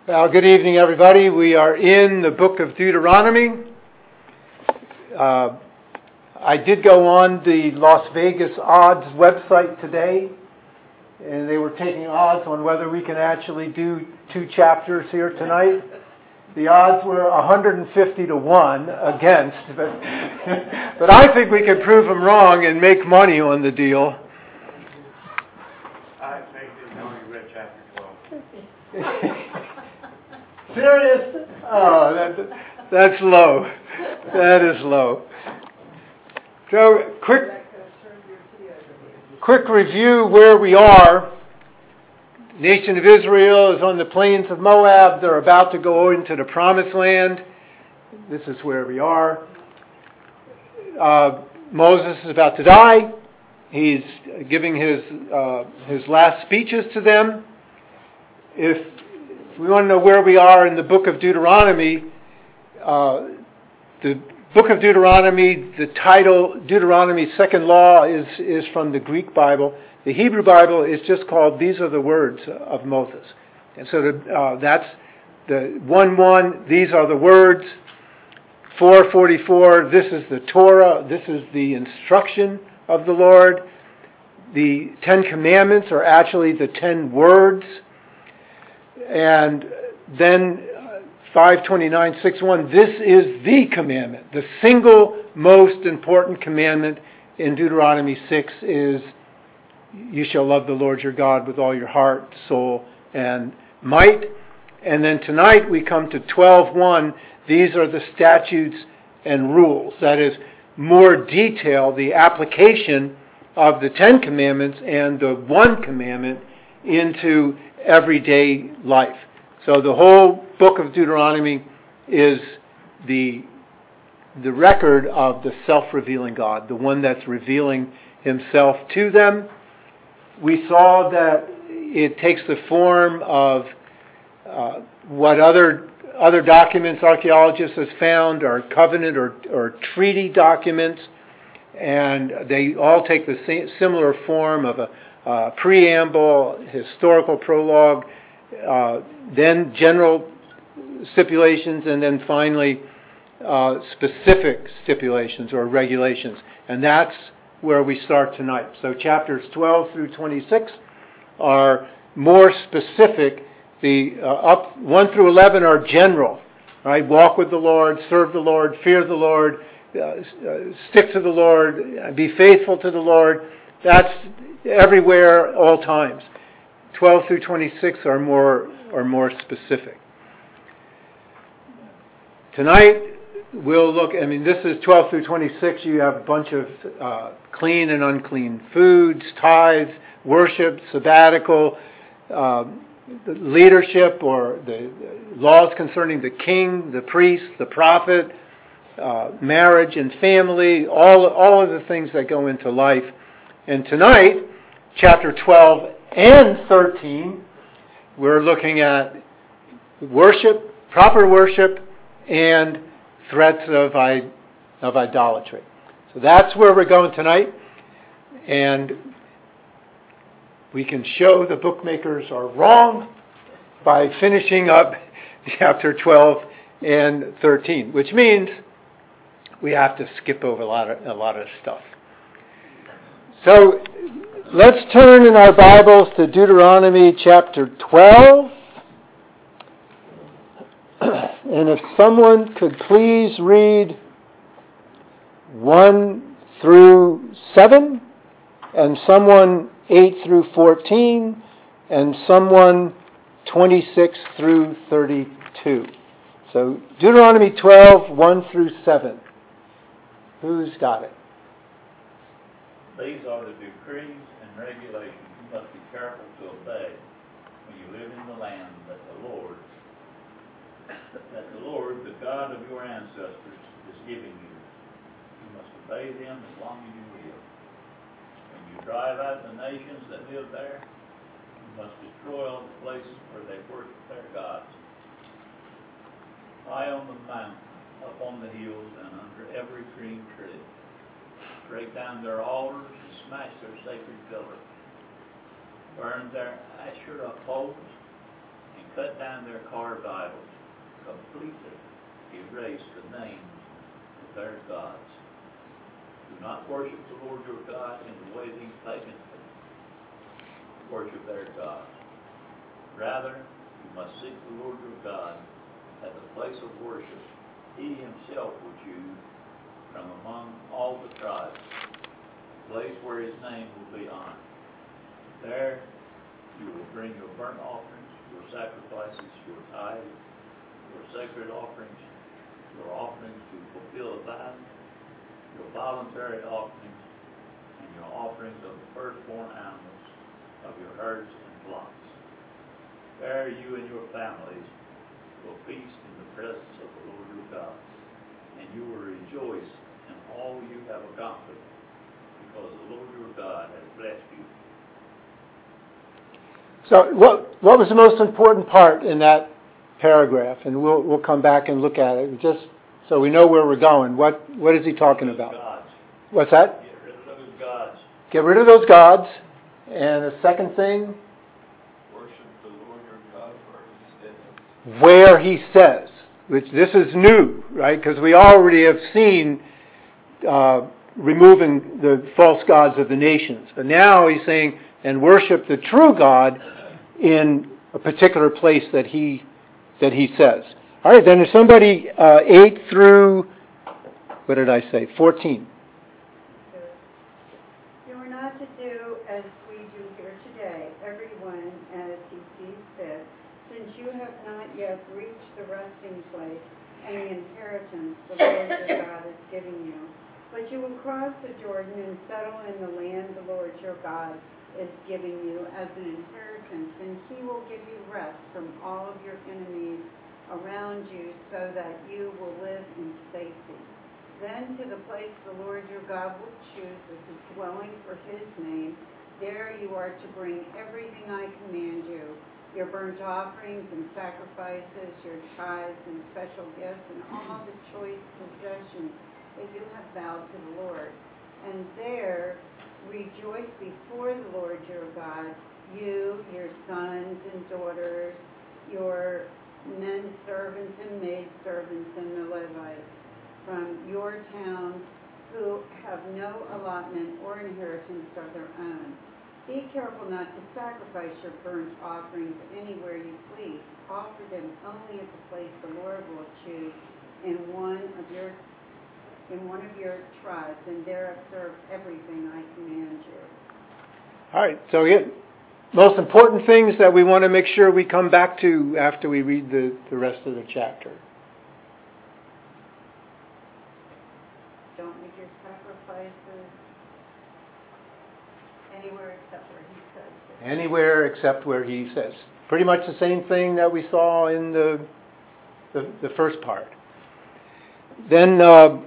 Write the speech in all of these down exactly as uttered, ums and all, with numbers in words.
Well, good evening, everybody. We are in the book of Deuteronomy. Uh, I did go on the Las Vegas odds website today, and they were taking odds on whether we can actually do two chapters here tonight. The odds were one hundred fifty to one against, but, but I think we can prove them wrong and make money on the deal. I think they only read chapter twelve. Serious? Oh, that, that's low. That is low. So, quick, quick review where we are. The nation of Israel is on the plains of Moab. They're about to go into the promised land. This is where we are. Uh, Moses is about to die. He's giving his uh, his last speeches to them. If we want to know where we are in the book of Deuteronomy, uh, the book of Deuteronomy, the title Deuteronomy Second Law is, is from the Greek Bible. The Hebrew Bible is just called These Are the Words of Moses. And so the, uh, that's the one one, These Are the Words. four forty-four, This is the Torah. This is the instruction of the Lord. The Ten Commandments are actually the ten words. And then five twenty-nine six one, this is the commandment. The single most important commandment in Deuteronomy six is, you shall love the Lord your God with all your heart, soul, and might. And then tonight we come to twelve one, these are the statutes and rules. That is more detail, the application of the Ten Commandments and the one commandment into everyday life. So the whole book of Deuteronomy is the the record of the self-revealing God, the one that's revealing himself to them. We saw that it takes the form of uh, what other other documents archaeologists have found are covenant or, or treaty documents, and they all take the same, similar form of a Uh, preamble, historical prologue, uh, then general stipulations, and then finally uh, specific stipulations or regulations. And that's where we start tonight. So chapters twelve through twenty-six are more specific. The uh, up one through eleven are general, right? Walk with the Lord, serve the Lord, fear the Lord, uh, uh, stick to the Lord, be faithful to the Lord. That's everywhere, all times. twelve through twenty-six are more are more specific. Tonight we'll look. I mean, this is twelve through twenty-six. You have a bunch of uh, clean and unclean foods, tithes, worship, sabbatical, uh, leadership, or the laws concerning the king, the priest, the prophet, uh, marriage and family. All all of the things that go into life. And tonight, chapter twelve and thirteen, we're looking at worship, proper worship, and threats of, of idolatry. So that's where we're going tonight. And we can show the bookmakers are wrong by finishing up chapter twelve and thirteen, which means we have to skip over a lot of, a lot of stuff. So let's turn in our Bibles to Deuteronomy chapter twelve. And if someone could please read one through seven, and someone eight through fourteen, and someone twenty-six through thirty-two. So Deuteronomy twelve, one through seven. Who's got it? These are the decrees and regulations you must be careful to obey when you live in the land that the Lord, that the Lord, the God of your ancestors, is giving you. You must obey them as long as you live. When you drive out the nations that live there, you must destroy all the places where they worship their gods. High on the mountain, up on the hills, and under every green tree. Break down their altars and smash their sacred pillars. Burn their Asherah poles and cut down their carved idols, completely erase the names of their gods. Do not worship the Lord your God in the way these pagans worship their gods. Rather, you must seek the Lord your God at the place of worship he himself will choose from among all the tribes, a place where his name will be honored. There you will bring your burnt offerings, your sacrifices, your tithes, your sacred offerings, your offerings to fulfill a vow, your voluntary offerings, and your offerings of the firstborn animals of your herds and flocks. There you and your families will feast in the presence of the Lord your God, and you will rejoice in all you have accomplished, because the Lord your God has blessed you. So what what was the most important part in that paragraph? And we'll we'll come back and look at it, just so we know where we're going. What what is he talking about? Gods. What's that? Get rid of those gods. Get rid of those gods. And the second thing? Worship the Lord your God where he says. Where he says. Which this is new, right? Because we already have seen uh, removing the false gods of the nations. But now he's saying, and worship the true God in a particular place that he that he says. All right, then if somebody uh, eight through, what did I say, fourteen. You are not to do as we do here today, everyone as he sees fit, since you have not yet reached the resting place and the inheritance the Lord your God is giving you. But you will cross the Jordan and settle in the land the Lord your God is giving you as an inheritance, and he will give you rest from all of your enemies around you, so that you will live in safety. Then to the place the Lord your God will choose as a dwelling for his name, there you are to bring everything I command you, your burnt offerings and sacrifices, your tithes and special gifts, and all the choice possessions that you have vowed to the Lord. And there rejoice before the Lord your God, you, your sons and daughters, your men servants and maid servants, and the Levites from your towns who have no allotment or inheritance of their own. Be careful not to sacrifice your burnt offerings anywhere you please. Offer them only at the place the Lord will choose in one of your in one of your tribes, and there observe everything I command you. All right, so again, most important things that we want to make sure we come back to after we read the, the rest of the chapter. Don't make your sacrifices anywhere except where he says it. Anywhere except where he says. Pretty much the same thing that we saw in the the, the first part. Then uh,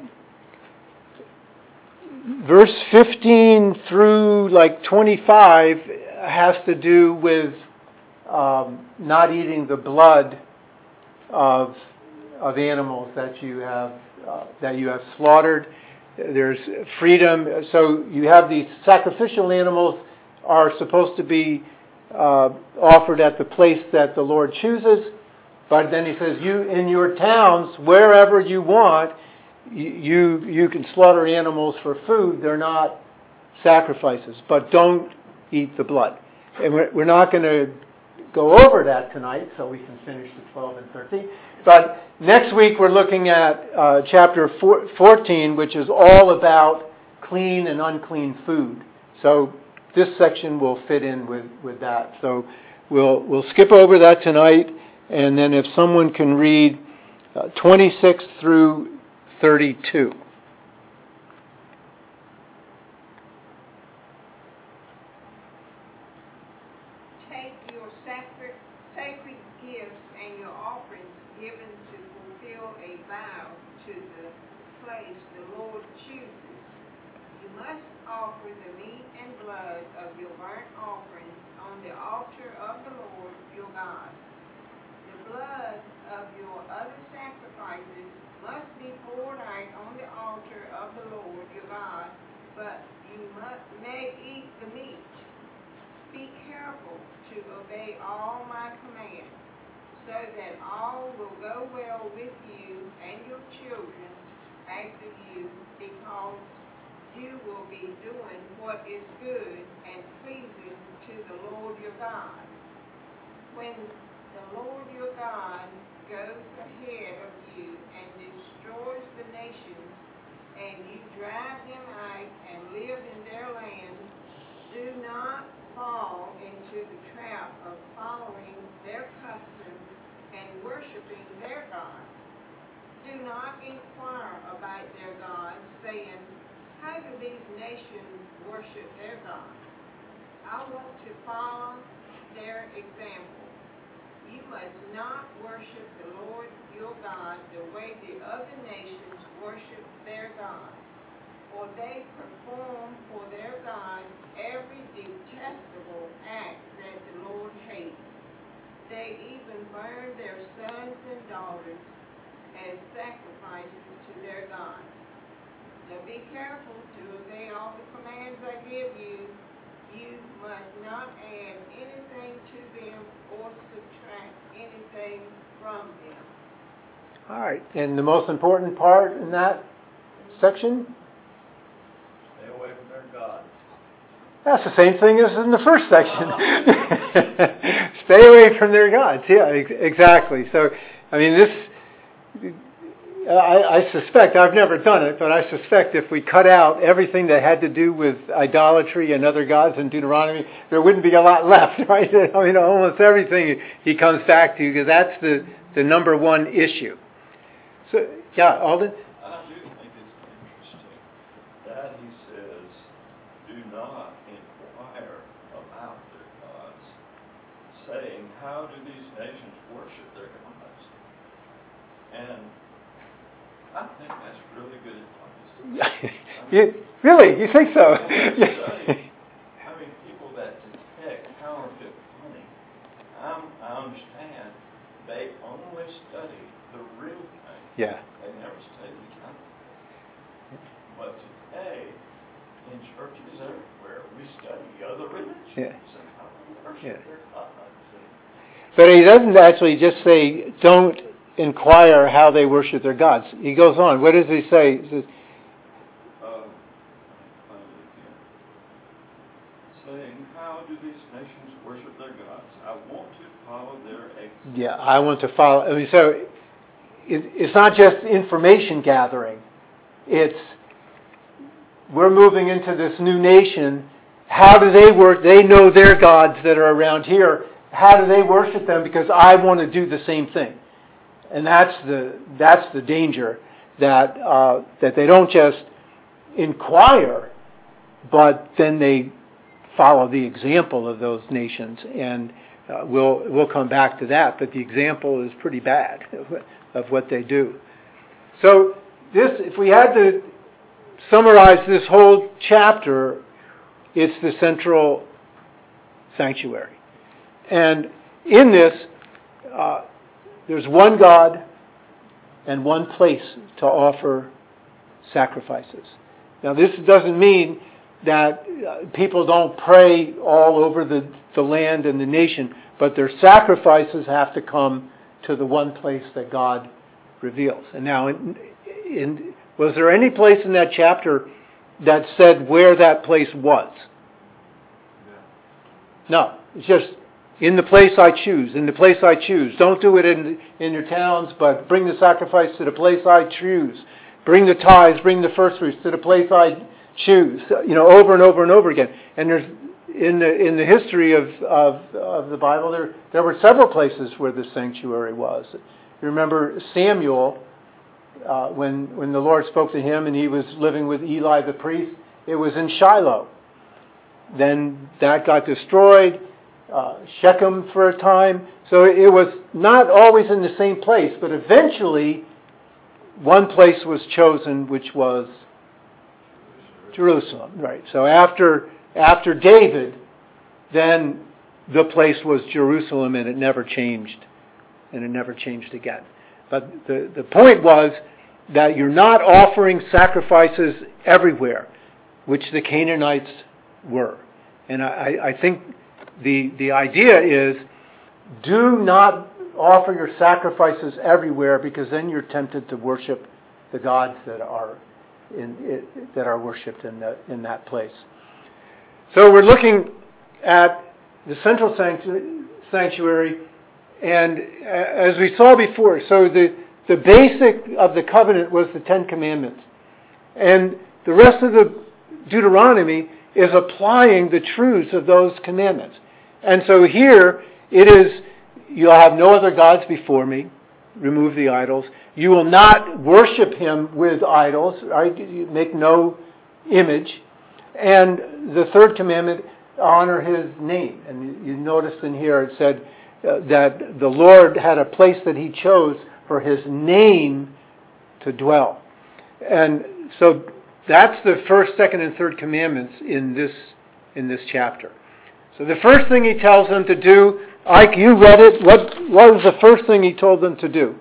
verse fifteen through like twenty-five has to do with um, not eating the blood of of animals that you have uh, that you have slaughtered. There's freedom. So you have these sacrificial animals are supposed to be uh, offered at the place that the Lord chooses. But then he says, you in your towns, wherever you want, you you can slaughter animals for food. They're not sacrifices, but don't eat the blood. And we're, we're not going to go over that tonight, so we can finish the twelve and thirteen. But next week we're looking at uh, chapter fourteen, which is all about clean and unclean food. So this section will fit in with, with that. So we'll we'll skip over that tonight, and then if someone can read uh, twenty-six through thirty-two. Take your sacred, sacred gifts and your offerings given to fulfill a vow to the place the Lord chooses. You must offer the meat and blood of your burnt offerings on the altar of the Lord your God. The blood of your other sacrifices must be poured out on the altar of the Lord your God, but you must, may eat the meat. Be careful to obey all my commands. so that all will go well with you and your children after you, because you will be doing what is good and pleasing to the Lord your God. When the Lord your God goes ahead of you and destroys the nations, and you drive them out and live in their land, do not fall into the trap of following their customs and worshiping their gods. Do not inquire about their gods, saying, how do these nations worship their gods? I want to follow their example. You must not worship the Lord your God the way the other nations worship their gods, for they perform for their gods every detestable act that the Lord hates. They even burn their sons and daughters as sacrifices to their gods. So be careful to obey all the commands I give you. You must not add anything to them or subtract anything from them. All right. And the most important part in that section? Stay away from their gods. That's the same thing as in the first section. Stay away from their gods. Yeah, ex- exactly. So, I mean, this... I, I suspect, I've never done it, but I suspect if we cut out everything that had to do with idolatry and other gods in Deuteronomy, there wouldn't be a lot left, right? I mean, almost everything he comes back to, because that's the, the number one issue. So, yeah, Alden? I do think it's interesting that he says, do not inquire about their gods, saying, how do these nations worship their gods? And I think that's really good advice. you, really? You think so? Study, I mean, people that detect counterfeit money, I'm, I understand they only study the real thing. Yeah. They never study the counterfeit. But today, in churches everywhere, we study other religions Yeah. and how to worship Yeah. their gods. But he doesn't actually just say, don't inquire how they worship their gods. He goes on. What does he say? He says, Um, saying, how do these nations worship their gods? I want to follow their example. yeah, I want to follow. I mean, so it, it's not just information gathering. It's, we're moving into this new nation. How do they work? They know their gods that are around here. How do they worship them? Because I want to do the same thing. And that's the that's the danger, that uh, that they don't just inquire, but then they follow the example of those nations. And uh, we'll we'll come back to that. But the example is pretty bad of what they do. So this, if we had to summarize this whole chapter, it's the central sanctuary. And in this, uh, there's one God and one place to offer sacrifices. Now, this doesn't mean that uh, people don't pray all over the, the land and the nation, but their sacrifices have to come to the one place that God reveals. And now, in, in, was there any place in that chapter that said where that place was? No. It's just, in the place I choose, in the place I choose. Don't do it in in your towns, but bring the sacrifice to the place I choose. Bring the tithes, bring the first fruits to the place I choose. You know, over and over and over again. And there's in the in the history of of, of the Bible, there there were several places where the sanctuary was. You remember Samuel, uh, when when the Lord spoke to him and he was living with Eli the priest. It was in Shiloh. Then that got destroyed. Uh, Shechem for a time. So it was not always in the same place, but eventually one place was chosen, which was Jerusalem. Right. So after after David, then the place was Jerusalem, and it never changed, and it never changed again. But the, the point was that you're not offering sacrifices everywhere, which the Canaanites were. And I, I think The the idea is, do not offer your sacrifices everywhere, because then you're tempted to worship the gods that are in it, that are worshipped in the, in that place. So we're looking at the central sanctuary, and as we saw before, so the the basic of the covenant was the Ten Commandments, and the rest of the Deuteronomy is applying the truths of those commandments. And so here it is, you'll have no other gods before me, remove the idols. You will not worship him with idols, right? You make no image. And the third commandment, honor his name. And you noticed in here it said uh, that the Lord had a place that he chose for his name to dwell. And so that's the first, second, and third commandments in this in this chapter. So the first thing he tells them to do, Ike, you read it. What, what was the first thing he told them to do?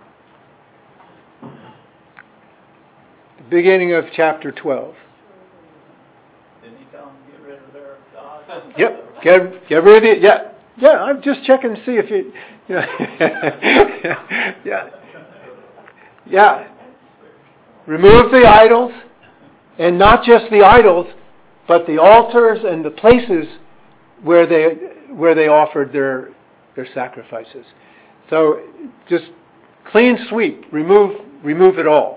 The beginning of chapter twelve. Didn't he tell them to get rid of their gods? Yep, get get rid of it. Yeah, yeah. I'm just checking to see if you, you know, yeah, yeah. Remove the idols, and not just the idols, but the altars and the places where they where they offered their their sacrifices. So just clean sweep, remove remove it all.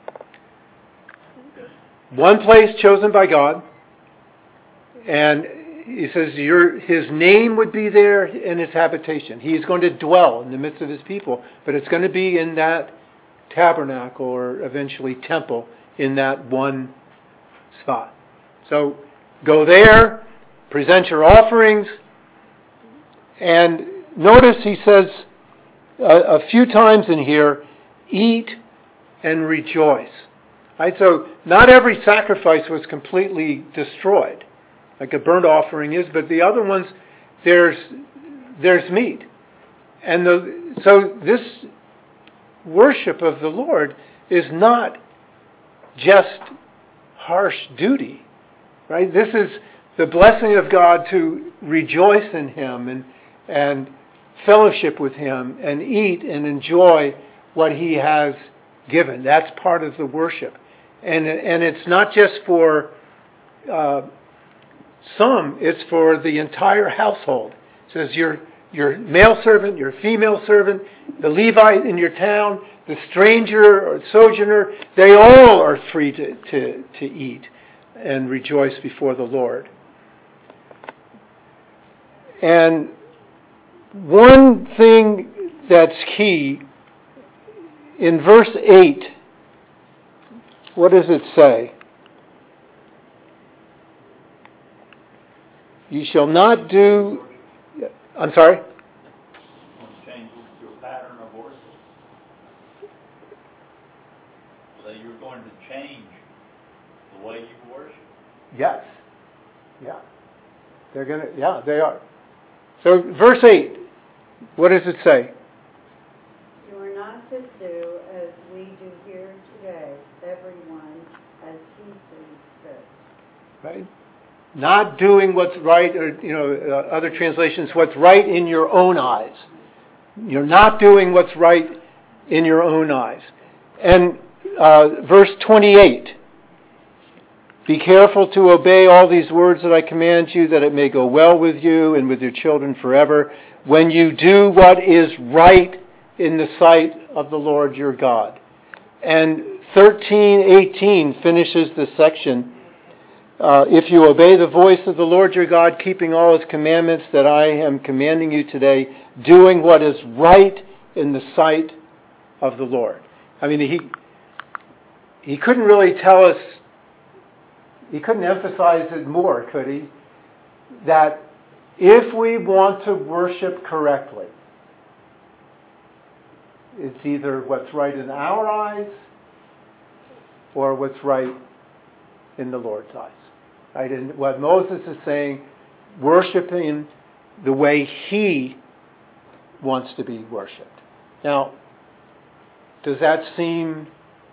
One place chosen by God, and he says your his name would be there in his habitation. He's going to dwell in the midst of his people, but it's going to be in that tabernacle, or eventually temple, in that one spot. So go there, present your offerings, and notice he says a, a few times in here, eat and rejoice. Right? So not every sacrifice was completely destroyed, like a burnt offering is, but the other ones, there's there's meat. And the, so this worship of the Lord is not just harsh duty, right? This is the blessing of God to rejoice in him and and fellowship with him and eat and enjoy what he has given. That's part of the worship. And and it's not just for uh, some, it's for the entire household. It says your your male servant, your female servant, the Levite in your town, the stranger or sojourner, they all are free to, to, to eat and rejoice before the Lord. And one thing that's key, in verse eight, what does it say? You shall not do... I'm sorry? Change your pattern of worship. So you're going to change the way you worship. Yes. Yeah. They're going to, yeah, they are. So verse eight, what does it say? You are not to do as we do here today, everyone as he sees fit. Right? Not doing what's right, or, you know, uh, other translations, what's right in your own eyes. You're not doing what's right in your own eyes. And uh, verse twenty-eight, be careful to obey all these words that I command you, that it may go well with you and with your children forever, when you do what is right in the sight of the Lord your God. And thirteen eighteen finishes the section. Uh, if you obey the voice of the Lord your God, keeping all his commandments that I am commanding you today, doing what is right in the sight of the Lord. I mean, he he couldn't really tell us, he couldn't emphasize it more, could he? That if we want to worship correctly, it's either what's right in our eyes or what's right in the Lord's eyes. Right? And what Moses is saying, worshiping the way he wants to be worshipped. Now, does that seem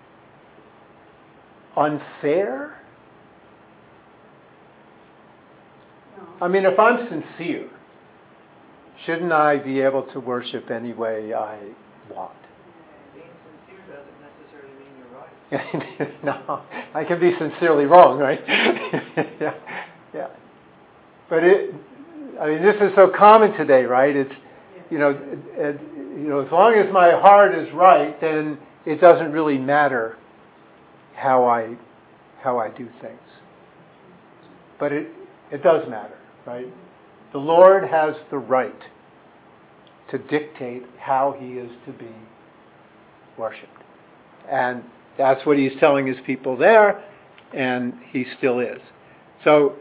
unfair? No. I mean, if I'm sincere, Shouldn't I be able to worship any way I want? Being sincere doesn't necessarily mean you're right. No, I can be sincerely wrong, right? yeah, yeah. But it, I mean, this is so common today, right? It's, you know, it, it, you know, as long as my heart is right, then it doesn't really matter how I, how I do things. But it, it does matter, right? The Lord has the right to dictate how He is to be worshipped. And that's what He's telling His people there, and He still is. So,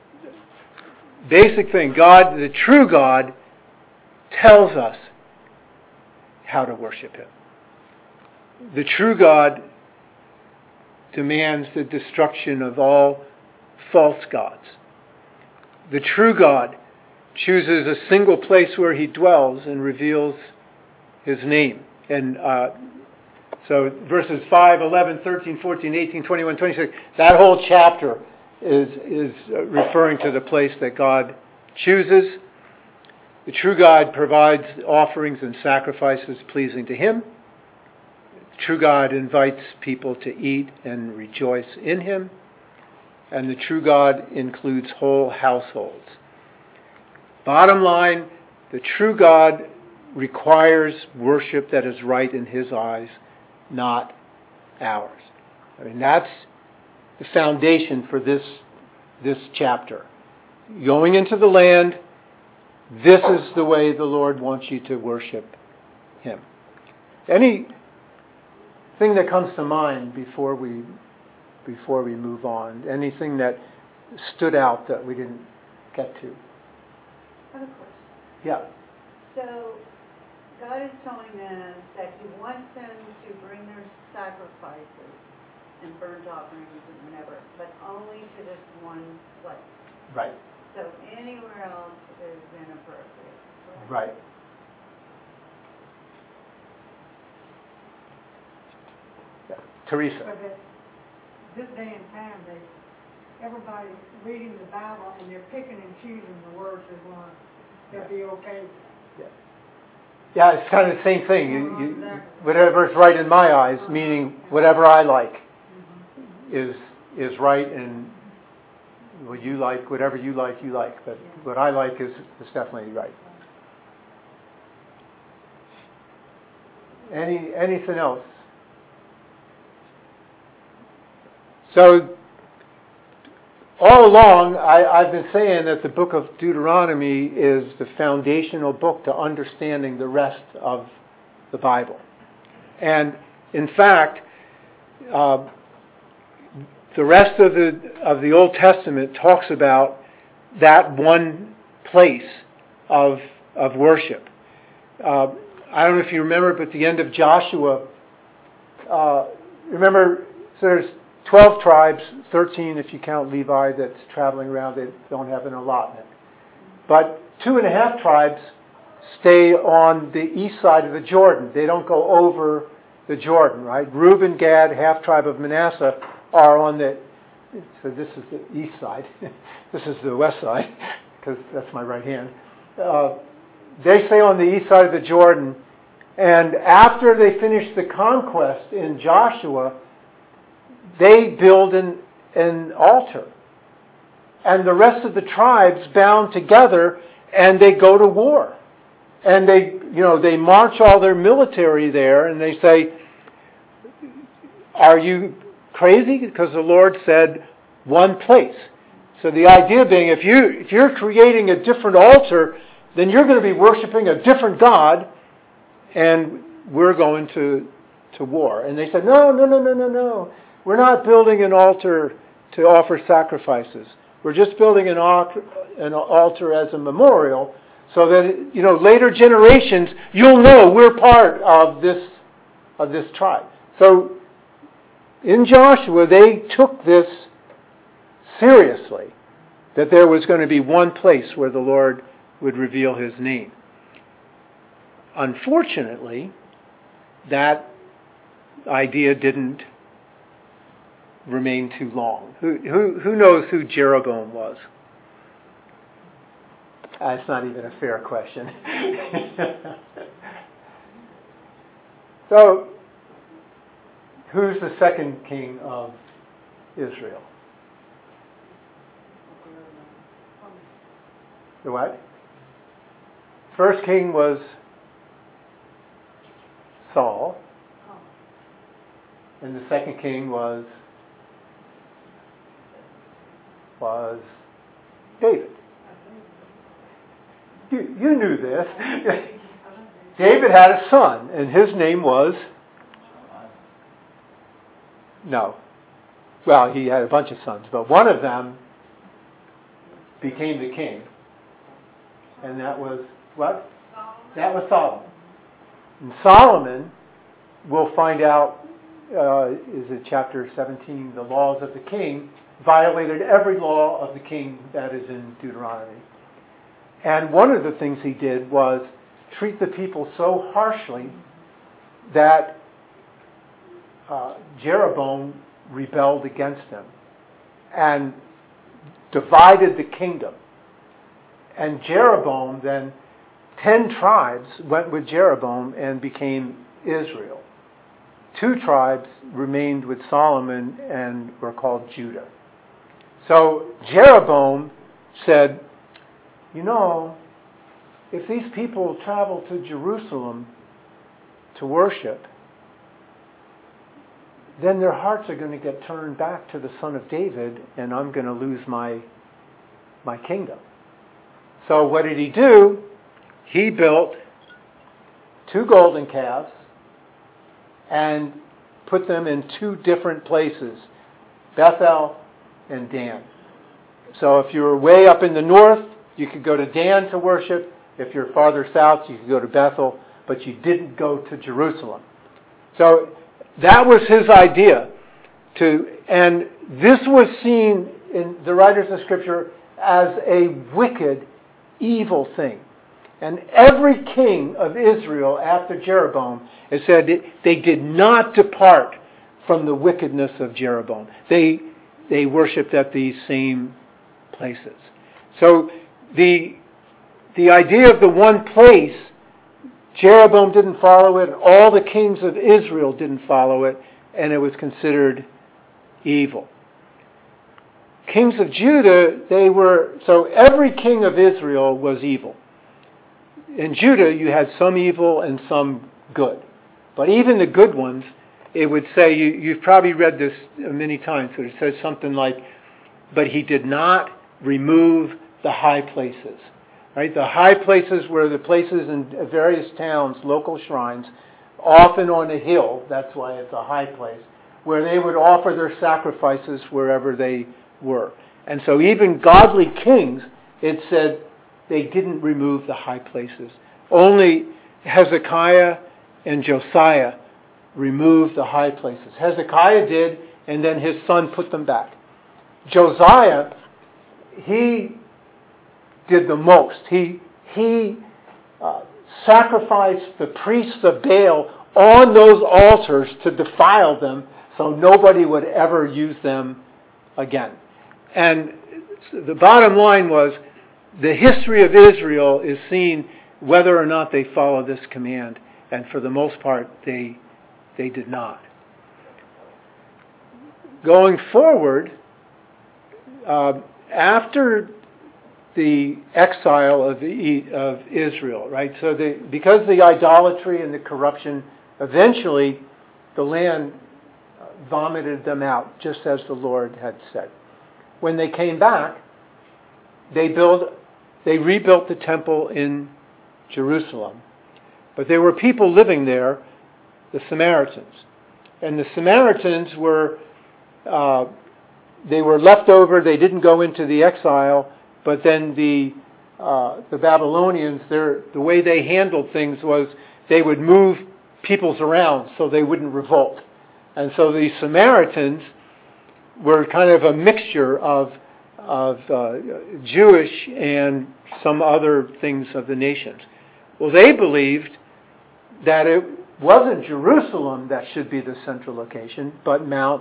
basic thing, God, the true God, tells us how to worship Him. The true God demands the destruction of all false gods. The true God chooses a single place where He dwells and reveals His name. And uh, so verses five, eleven, thirteen, fourteen, eighteen, twenty-one, twenty-six, that whole chapter is, is referring to the place that God chooses. The true God provides offerings and sacrifices pleasing to Him. The true God invites people to eat and rejoice in Him. And the true God includes whole households. Bottom line, the true God requires worship that is right in His eyes, not ours. I mean, that's the foundation for this, this chapter. Going into the land, this is the way the Lord wants you to worship Him. Anything that comes to mind before we before we move on? Anything that stood out that we didn't get to? I have a question. Yeah. So, God is telling us that He wants them to bring their sacrifices and burnt offerings and whatever, but only to this one place. Right. So anywhere else is inappropriate. Correct? Right. Yeah. Teresa. But that this day and time, they, everybody reading the Bible and they're picking and choosing the words they want. They'll be okay. Yeah. Yeah, it's kind of the same thing. You, you, whatever's right in my eyes, meaning whatever I like, is is right, and what you like, whatever you like, you like. But what I like is, is definitely right. Any anything else? So, all along, I, I've been saying that the book of Deuteronomy is the foundational book to understanding the rest of the Bible. And, in fact, uh, the rest of the of the Old Testament talks about that one place of of worship. Uh, I don't know if you remember, but at the end of Joshua, uh, remember, so there's twelve tribes, thirteen if you count Levi that's traveling around, they don't have an allotment. But two and a half tribes stay on the east side of the Jordan. They don't go over the Jordan, right? Reuben, Gad, half tribe of Manasseh are on the, so this is the east side. This is the west side, because that's my right hand. Uh, they stay on the east side of the Jordan. And after they finish the conquest in Joshua, they build an, an altar. And the rest of the tribes bound together, and they go to war. And they, you know, they march all their military there, and they say, are you crazy? Because the Lord said one place. So the idea being, if you if you're creating a different altar, then you're going to be worshiping a different God, and we're going to to war. And they said, no, no, no, no, no, no. We're not building an altar to offer sacrifices. We're just building an altar, an altar as a memorial, so that, you know, later generations, you'll know we're part of this of this tribe. So in Joshua, they took this seriously, that there was going to be one place where the Lord would reveal His name. Unfortunately, that idea didn't remain too long. Who, who, who knows who Jeroboam was? That's not even a fair question. So, who's the second king of Israel? The what? First king was Saul, and the second king was was David. You, you knew this. David had a son, and his name was... No. Well, he had a bunch of sons, but one of them became the king. And that was, what? That was Solomon. And Solomon, we'll find out, uh, is it chapter seventeen, the laws of the king, violated every law of the king that is in Deuteronomy. And one of the things he did was treat the people so harshly that uh, Jeroboam rebelled against him and divided the kingdom. And Jeroboam then, ten tribes went with Jeroboam and became Israel. Two tribes remained with Solomon and were called Judah. So Jeroboam said, you know, if these people travel to Jerusalem to worship, then their hearts are going to get turned back to the Son of David, and I'm going to lose my my kingdom. So what did he do? He built two golden calves and put them in two different places, Bethel and Dan. So if you were way up in the north, you could go to Dan to worship. If you're farther south, you could go to Bethel, but you didn't go to Jerusalem. So that was his idea. To, and this was seen in the writers of Scripture as a wicked, evil thing. And every king of Israel after Jeroboam has said they did not depart from the wickedness of Jeroboam. They they worshipped at these same places. So the the idea of the one place, Jeroboam didn't follow it, all the kings of Israel didn't follow it, and it was considered evil. Kings of Judah, they were, so every king of Israel was evil. In Judah, you had some evil and some good. But even the good ones, it would say, you, you've probably read this many times, but it says something like, but he did not remove the high places. Right? The high places were the places in various towns, local shrines, often on a hill, that's why it's a high place, where they would offer their sacrifices wherever they were. And so even godly kings, it said, they didn't remove the high places. Only Hezekiah and Josiah removed the high places. Hezekiah did, and then his son put them back. Josiah, he did the most. He he uh, sacrificed the priests of Baal on those altars to defile them so nobody would ever use them again. And the bottom line was, the history of Israel is seen whether or not they follow this command. And for the most part, they they did not. Going forward, uh, after the exile of, of Israel, right? So the, because of the idolatry and the corruption, eventually the land vomited them out, just as the Lord had said. When they came back, they built, they rebuilt the temple in Jerusalem. But there were people living there, the Samaritans. And the Samaritans were, uh, they were left over, they didn't go into the exile, but then the uh, the Babylonians, the way they handled things was they would move peoples around so they wouldn't revolt. And so the Samaritans were kind of a mixture of of uh, Jewish and some other things of the nations. Well, they believed that it wasn't Jerusalem that should be the central location, but Mount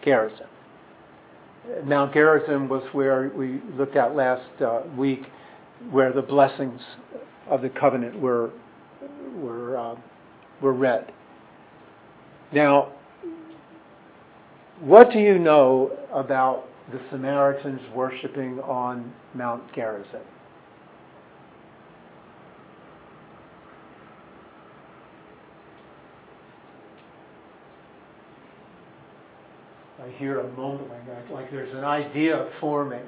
Gerizim. Mount Gerizim was where we looked at last uh, week. where the blessings of the covenant were were uh, were read. Now, what do you know about the Samaritans worshiping on Mount Gerizim? I hear a mumbling, like, like there's an idea forming.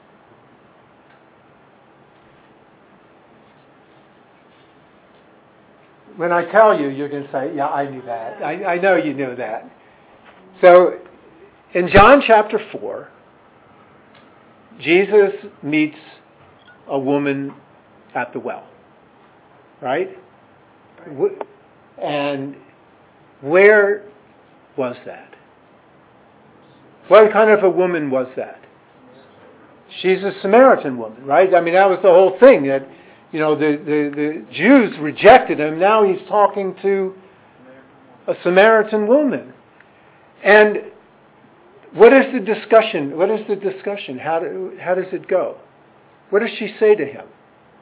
When I tell you, you're going to say, yeah, I knew that. I, I know you knew that. So, in John chapter four, Jesus meets a woman at the well. Right? And where was that? What kind of a woman was that? She's a Samaritan woman, right? I mean, that was the whole thing, that, you know, the, the, the Jews rejected him. Now he's talking to a Samaritan woman. And what is the discussion? What is the discussion? How do, how does it go? What does she say to him?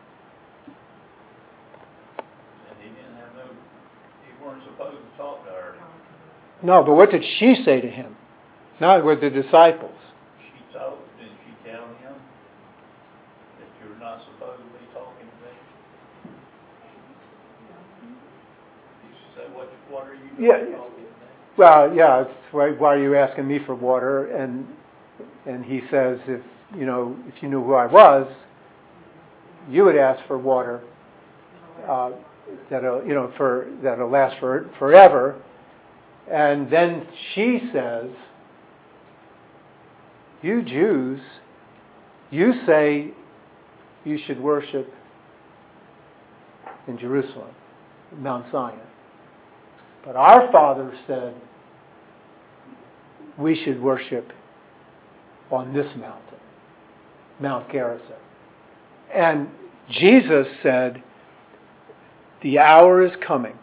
He didn't have no, he weren't supposed to talk to her. No, but what did she say to him? Not with the disciples. She told, didn't she tell him that you're not supposed to be talking to me? She said, what, what are you doing Yeah. talking to me? Well, yeah, it's why, why are you asking me for water? And and he says, if you know, if you knew who I was, you would ask for water uh, that'll you know for that'll last for forever. And then she says, you Jews, you say you should worship in Jerusalem, Mount Zion. But our father said we should worship on this mountain, Mount Gerizim. And Jesus said, the hour is coming,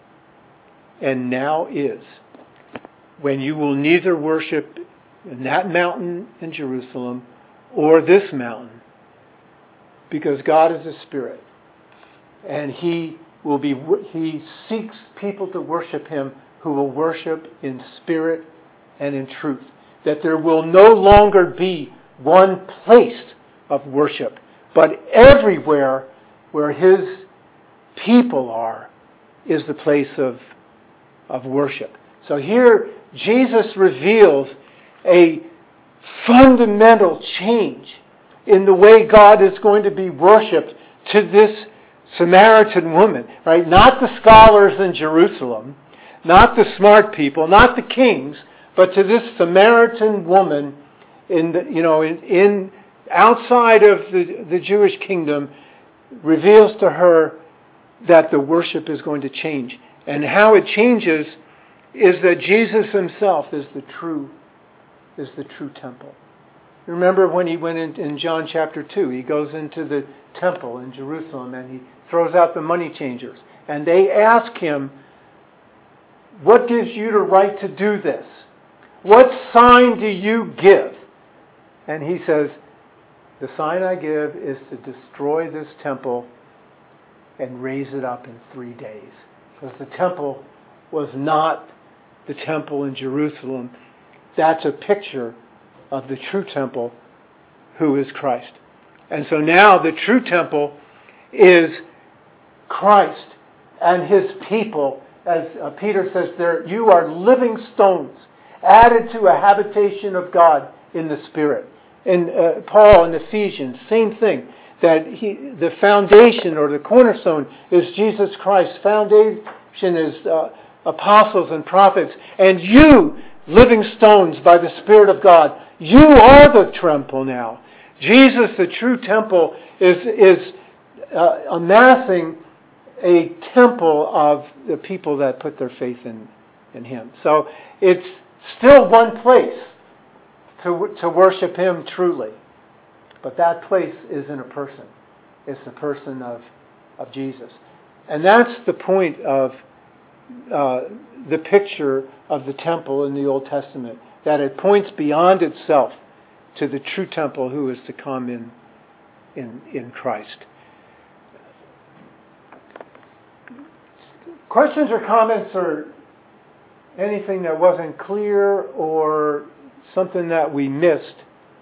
and now is, when you will neither worship in that mountain in Jerusalem or this mountain, because God is a spirit, and He will be, He seeks people to worship Him who will worship in spirit and in truth. That there will no longer be one place of worship, but everywhere where His people are is the place of, of worship. So here Jesus reveals a fundamental change in the way God is going to be worshipped to this Samaritan woman, right? Not the scholars in Jerusalem, not the smart people, not the kings, but to this Samaritan woman in the, you know, in, in outside of the, the Jewish kingdom, reveals to her that the worship is going to change. And how it changes is that Jesus Himself is the true, is the true temple. Remember when He went in, in John chapter two, He goes into the temple in Jerusalem and He throws out the money changers. And they ask Him, what gives you the right to do this? What sign do you give? And He says, the sign I give is to destroy this temple and raise it up in three days. Because the temple was not the temple in Jerusalem. That's a picture of the true temple, who is Christ. And so now the true temple is Christ and His people. As uh, Peter says there, you are living stones added to a habitation of God in the Spirit. And uh, Paul in Ephesians, same thing. That he, the foundation or the cornerstone is Jesus Christ. Foundation is uh, apostles and prophets. And you, living stones by the Spirit of God, you are the temple now. Jesus, the true temple, is, is uh, amassing a temple of the people that put their faith in, in Him. So it's still one place to, to worship Him truly. But that place isn't a person. It's the person of, of Jesus. And that's the point of uh, the picture of the temple in the Old Testament. That it points beyond itself to the true temple who is to come in, in, in Christ. Questions or comments or anything that wasn't clear or something that we missed?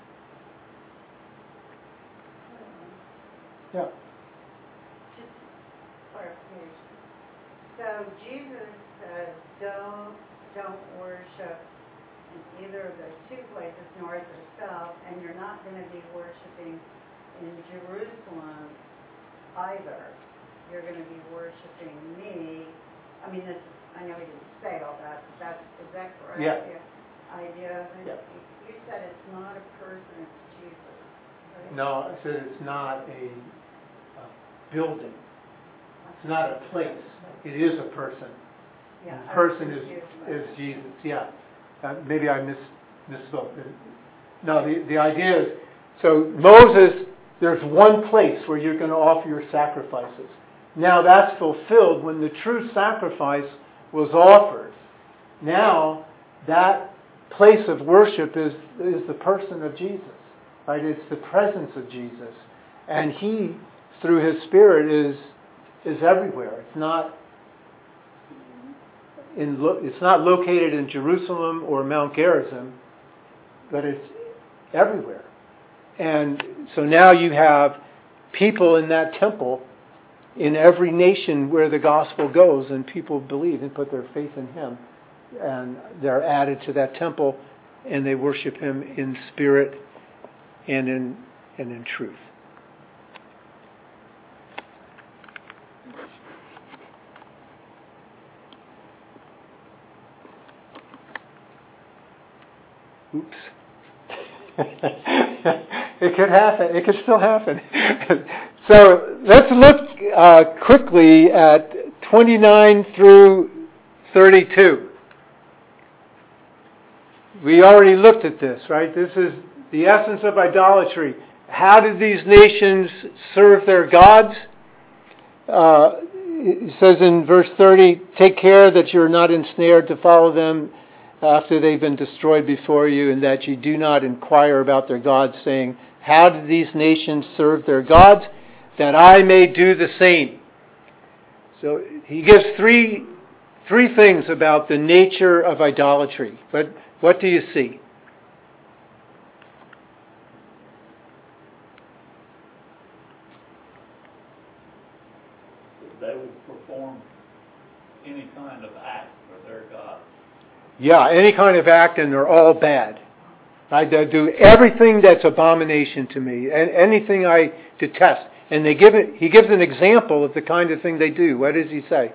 Yeah. Just clarification. So Jesus says, don't, don't worship in either of those two places, north or south, and you're not going to be worshiping in Jerusalem either. You're going to be worshiping me. I mean, this, I know he didn't say all that, but that's, is that correct? Yeah. The idea of it? Yeah. You said it's not a person, it's Jesus. Right? No, I said it's not a, a building. It's not a place. It is a person. Yeah, The I person was is confused by is that. Jesus. Yeah. Uh, maybe I miss, misspoke. No, the, the idea is, so Moses, there's one place where you're going to offer your sacrifices. Now that's fulfilled when the true sacrifice was offered. Now that place of worship is, is the person of Jesus. Right? It's the presence of Jesus. And He, through His Spirit, is is everywhere. It's not in lo- it's not located in Jerusalem or Mount Gerizim, but it's everywhere. And so now you have people in that temple in every nation where the gospel goes, and people believe and put their faith in Him, and they're added to that temple, and they worship Him in spirit and in and in truth. Oops. It could happen. It could still happen. So let's look uh, quickly at twenty-nine through thirty-two. We already looked at this, right? This is the essence of idolatry. How did these nations serve their gods? Uh, it says in verse thirty, take care that you're not ensnared to follow them after they've been destroyed before you, and that you do not inquire about their gods, saying, how did these nations serve their gods? That I may do the same. So he gives three three things about the nature of idolatry. But what do you see? They would perform any kind of act for their God. Yeah, any kind of act, and they're all bad. I do everything that's abomination to me, and anything I detest. And they give it. He gives an example of the kind of thing they do. What does he say?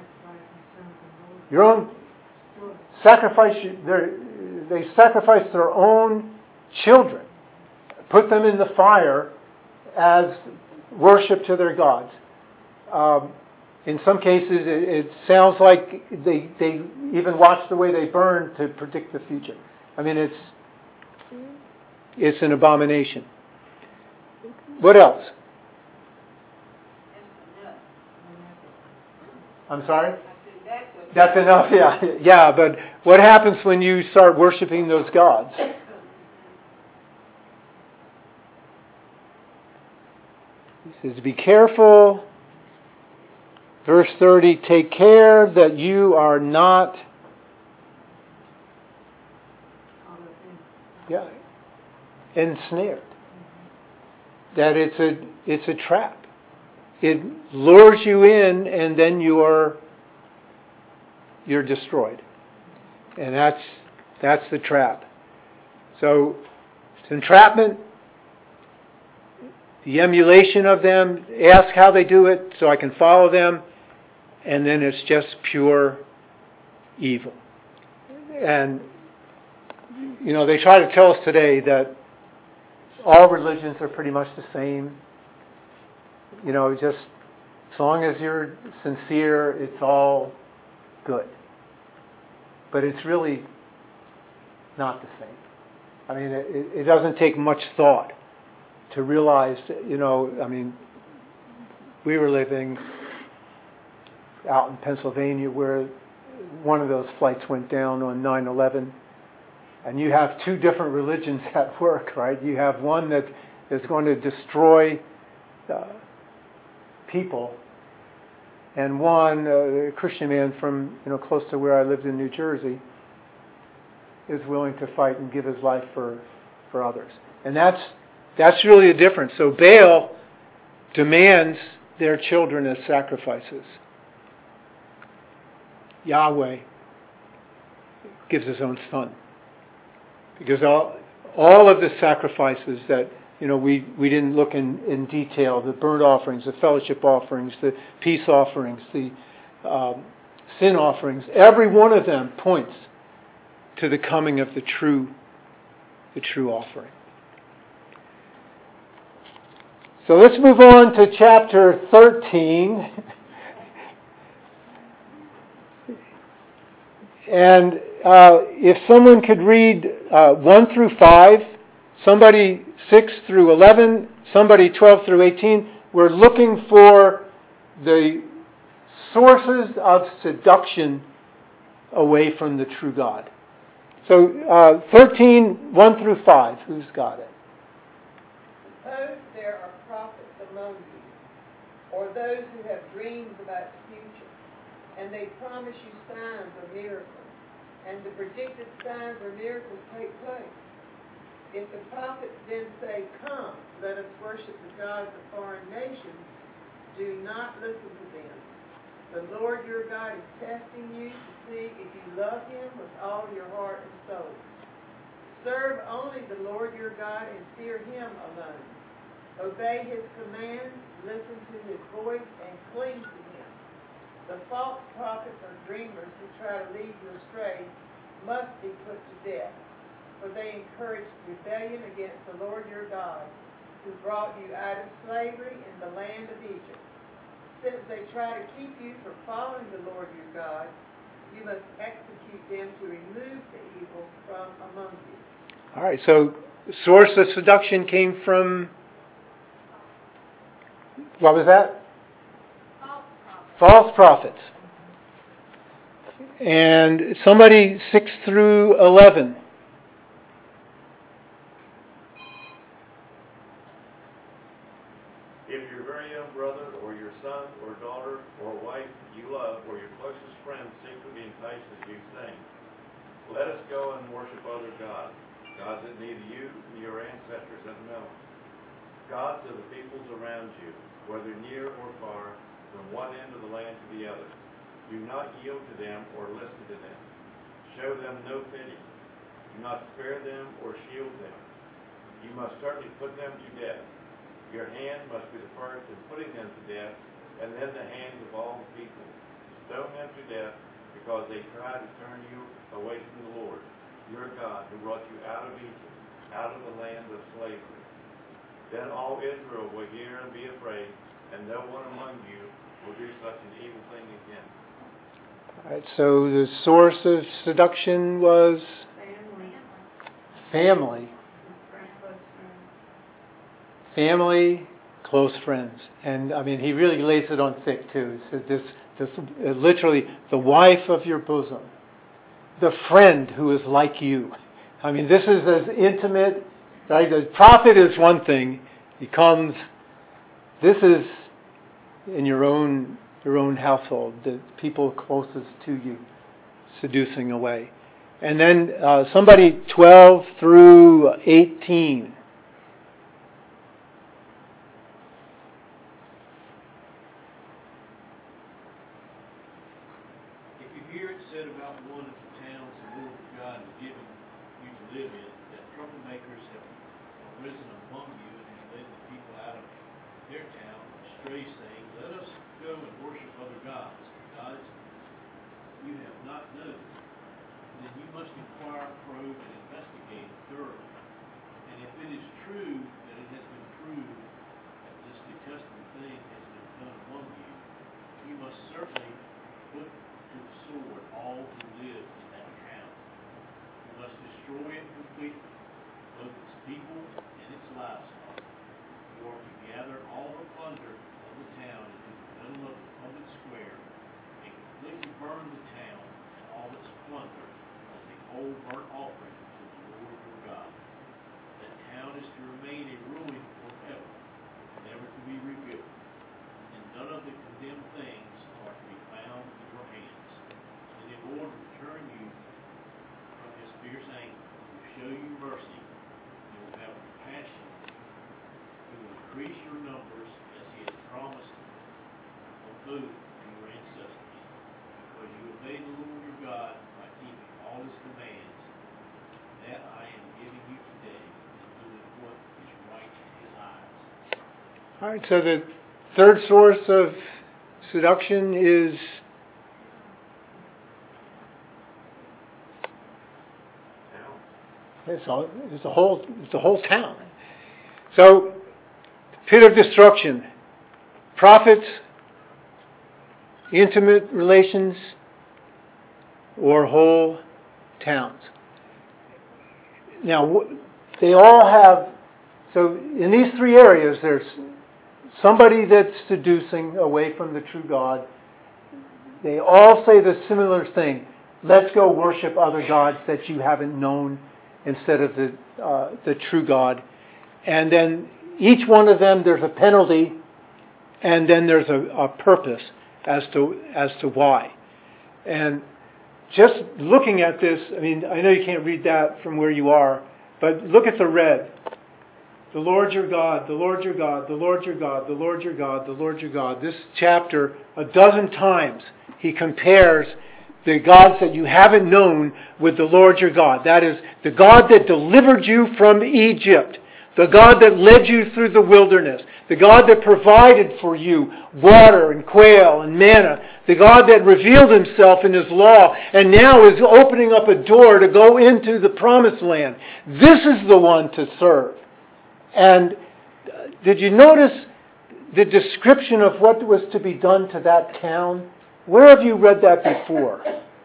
Your own sacrifice. They sacrifice their own children, put them in the fire as worship to their gods. Um, in some cases, it, it sounds like they they even watch the way they burn to predict the future. I mean, it's it's an abomination. What else? I'm sorry? That's enough, yeah. Yeah, but what happens when you start worshiping those gods? He says, be careful. Verse thirty, take care that you are not yeah, ensnared. That it's a it's a trap. It lures you in, and then you're you're destroyed. And that's that's the trap. So it's entrapment, the emulation of them, ask how they do it so I can follow them, and then it's just pure evil. And you know, they try to tell us today that all religions are pretty much the same. You know, just as long as you're sincere, it's all good. But it's really not the same. I mean, it, it doesn't take much thought to realize, you know, I mean, we were living out in Pennsylvania where one of those flights went down on nine eleven. And you have two different religions at work, right? You have one that is going to destroy uh, people. And one, uh, a Christian man from you know close to where I lived in New Jersey, is willing to fight and give his life for, for others. And that's that's really the difference. So Baal demands their children as sacrifices. Yahweh gives his own son. Because all all of the sacrifices that you know we, we didn't look in, in detail, the burnt offerings, the fellowship offerings, the peace offerings, the um, sin offerings, every one of them points to the coming of the true the true offering. So let's move on to chapter thirteen. And uh, if someone could read uh, one through five, somebody six through eleven, somebody twelve through eighteen, we're looking for the sources of seduction away from the true God. So uh, thirteen, one through five, who's got it? Suppose there are prophets among you, or those who have dreams about the future, and they promise you signs or miracles, and the predicted signs or miracles take place. If the prophets then say, "Come, let us worship the gods of foreign nations," do not listen to them. The Lord your God is testing you to see if you love him with all your heart and soul. Serve only the Lord your God and fear him alone. Obey his commands, listen to his voice, and cling to him. The false prophets or dreamers who try to lead you astray must be put to death, for they encourage rebellion against the Lord your God, who brought you out of slavery in the land of Egypt. Since they try to keep you from following the Lord your God, you must execute them to remove the evil from among you. All right, so the source of seduction came from, what was that? False prophets. False prophets. And somebody six through eleven. If your very young brother or your son or daughter or wife you love or your closest friend secretly entices you, saying, "Let us go and worship other gods," gods that neither you nor your ancestors have known, gods of the peoples around you, whether near or far, from one end of the land to the other, do not yield to them or listen to them. Show them no pity. Do not spare them or shield them. You must certainly put them to death. Your hand must be the first in putting them to death, and then the hands of all the people. Stone them to death, because they tried to turn you away from the Lord, your God, who brought you out of Egypt, out of the land of slavery. Then all Israel will hear and be afraid, and no one among you will do such an evil thing again. All right, so the source of seduction was Family. family. Close friends. Family, close friends. And I mean, he really lays it on thick too. He said this, this uh, literally the wife of your bosom, the friend who is like you. I mean, this is as intimate, right? The prophet is one thing. He comes, this is in your own your own household, the people closest to you, seducing away. And then uh, somebody twelve through eighteen. If you hear it said about one of the towns the Lord God has given you to live in, that troublemakers have risen among you and have led the people out of their town astray, saying, "Let us go and worship other gods," gods you have not known, then you must inquire, probe, and investigate thoroughly. And if it is true that it has been proved that this detestable thing has been done among you, you must certainly put to the sword all who live in that town. You must destroy it completely, both its people and its livestock. You are to gather all the plunder of the town into the middle of the public square, and completely burn the town and all its plunder as a whole burnt offering to the Lord your God. That town is to remain a ruin for show you mercy, He will have compassion. He will increase your numbers as He has promised on food to your ancestors, because you obeyed the Lord your God by keeping all His commands. That I am giving you today, and doing what is right in His eyes. All right, so the third source of seduction is it's all it's the whole it's the whole town. So pit of destruction, prophets, intimate relations, or whole towns. Now they all have, so in these three areas there's somebody that's seducing away from the true God. They all say the similar thing. Let's go worship other gods that you haven't known instead of the uh, the true God. And then each one of them, there's a penalty, and then there's a, a purpose as to as to why. And just looking at this, I mean, I know you can't read that from where you are, but look at the red. The Lord your God, the Lord your God, the Lord your God, the Lord your God, the Lord your God. This chapter, a dozen times, he compares the gods that you haven't known with the Lord your God. That is, the God that delivered you from Egypt. The God that led you through the wilderness. The God that provided for you water and quail and manna. The God that revealed himself in his law and now is opening up a door to go into the promised land. This is the one to serve. And did you notice the description of what was to be done to that town? Where have you read that before?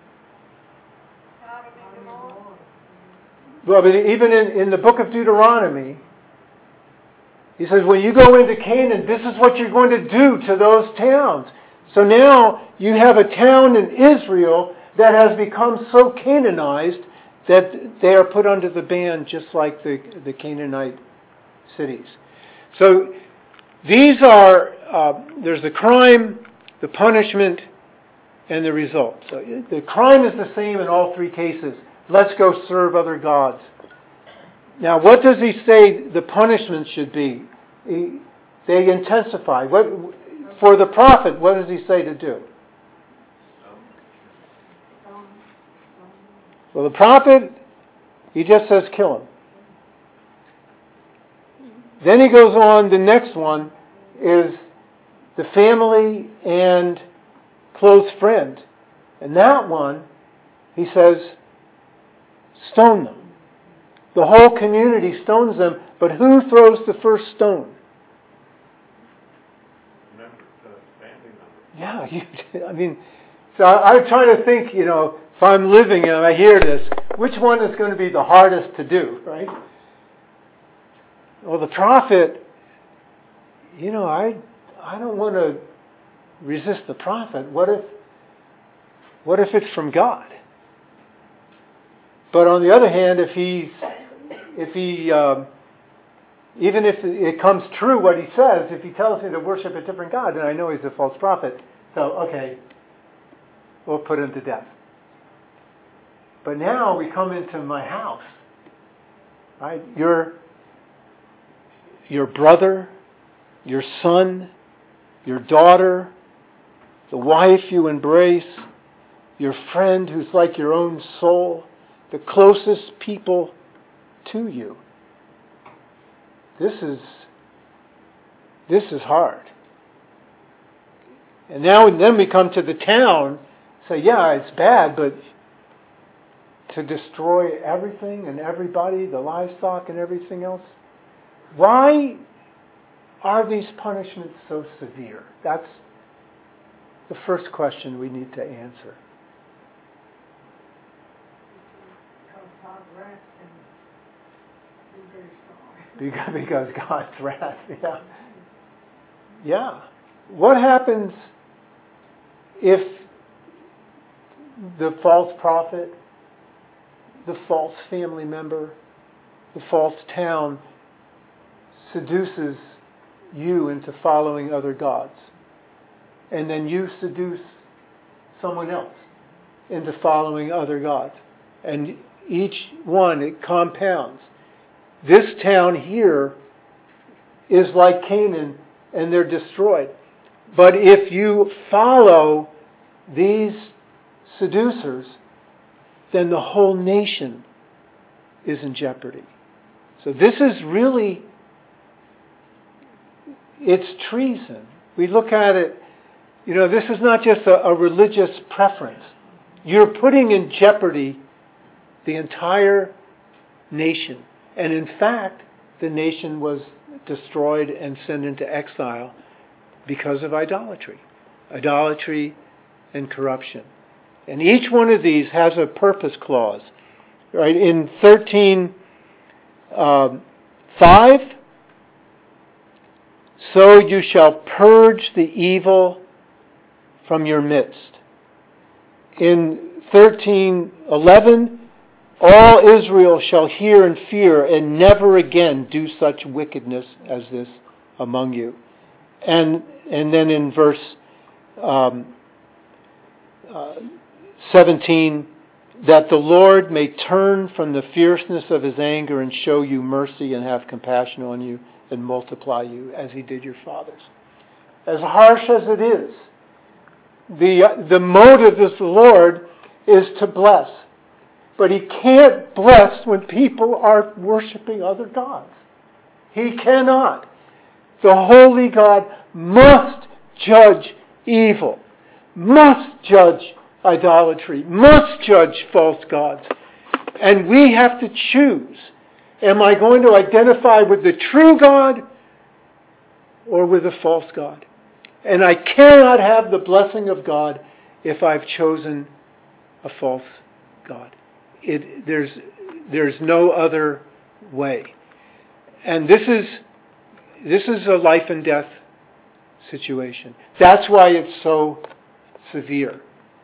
Well, but even in, in the book of Deuteronomy, he says, when you go into Canaan, this is what you're going to do to those towns. So now you have a town in Israel that has become so Canaanized that they are put under the ban just like the, the Canaanite cities. So these are, uh, there's the crime, the punishment, and the result. So the crime is the same in all three cases. Let's go serve other gods. Now, what does he say the punishment should be? He, they intensify. What, for the prophet, what does he say to do? Well, the prophet, he just says kill him. Then he goes on, the next one is the family and close friend. And that one, he says, stone them. The whole community stones them, but who throws the first stone? Member, uh, family member. Yeah, you, I mean, so I, I'm trying to think, you know, if I'm living and I hear this, which one is going to be the hardest to do, right? Well, the prophet, you know, I I don't want to resist the prophet. What if, what if it's from God? But on the other hand, if he's, if he, um, even if it comes true what he says, if he tells me to worship a different God, then I know he's a false prophet. So, okay, we'll put him to death. But now we come into my house, right? Your, your brother, your son, your daughter, the wife you embrace, your friend who's like your own soul, the closest people to you. This is this is hard. And now and then we come to the town, say, yeah, it's bad, but to destroy everything and everybody, the livestock and everything else, why are these punishments so severe? That's the first question we need to answer. Because, because God's wrath, yeah. Yeah. What happens if the false prophet, the false family member, the false town seduces you into following other gods? And then you seduce someone else into following other gods. And each one, it compounds. This town here is like Canaan, and they're destroyed. But if you follow these seducers, then the whole nation is in jeopardy. So this is really, it's treason. We look at it, you know, this is not just a, a religious preference. You're putting in jeopardy the entire nation. And in fact, the nation was destroyed and sent into exile because of idolatry. Idolatry and corruption. And each one of these has a purpose clause. Right? In thirteen um, five, so you shall purge the evil from your midst. In thirteen eleven, all Israel shall hear and fear and never again do such wickedness as this among you. And and then in verse um, uh, seventeen, that the Lord may turn from the fierceness of his anger and show you mercy and have compassion on you and multiply you as he did your fathers. As harsh as it is, the the motive of the Lord is to bless. But he can't bless when people are worshiping other gods. He cannot. The holy God must judge evil, must judge idolatry, must judge false gods. And we have to choose. Am I going to identify with the true God or with a false God? And I cannot have the blessing of God if I've chosen a false God. It, there's, there's no other way. And this is, this is a life and death situation. That's why it's so severe.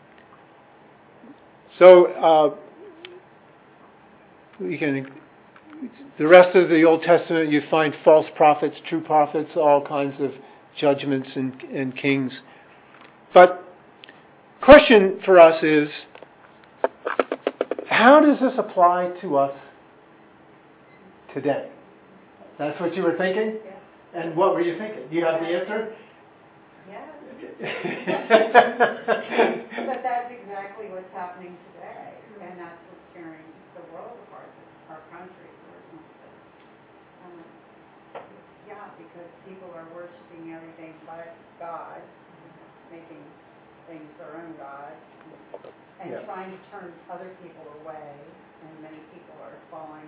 So, uh, we can, the rest of the Old Testament, you find false prophets, true prophets, all kinds of judgments and, and kings. But question for us is, how does this apply to us today? That's what you were thinking? Yes. And what were you thinking? Do you have the answer? Yes. But that's exactly what's happening today, and that's what's tearing the world apart, our country, for instance. Um, yeah, because people are worshiping everything but God, making things their own gods, and Yeah. trying to turn other people away, and many people are falling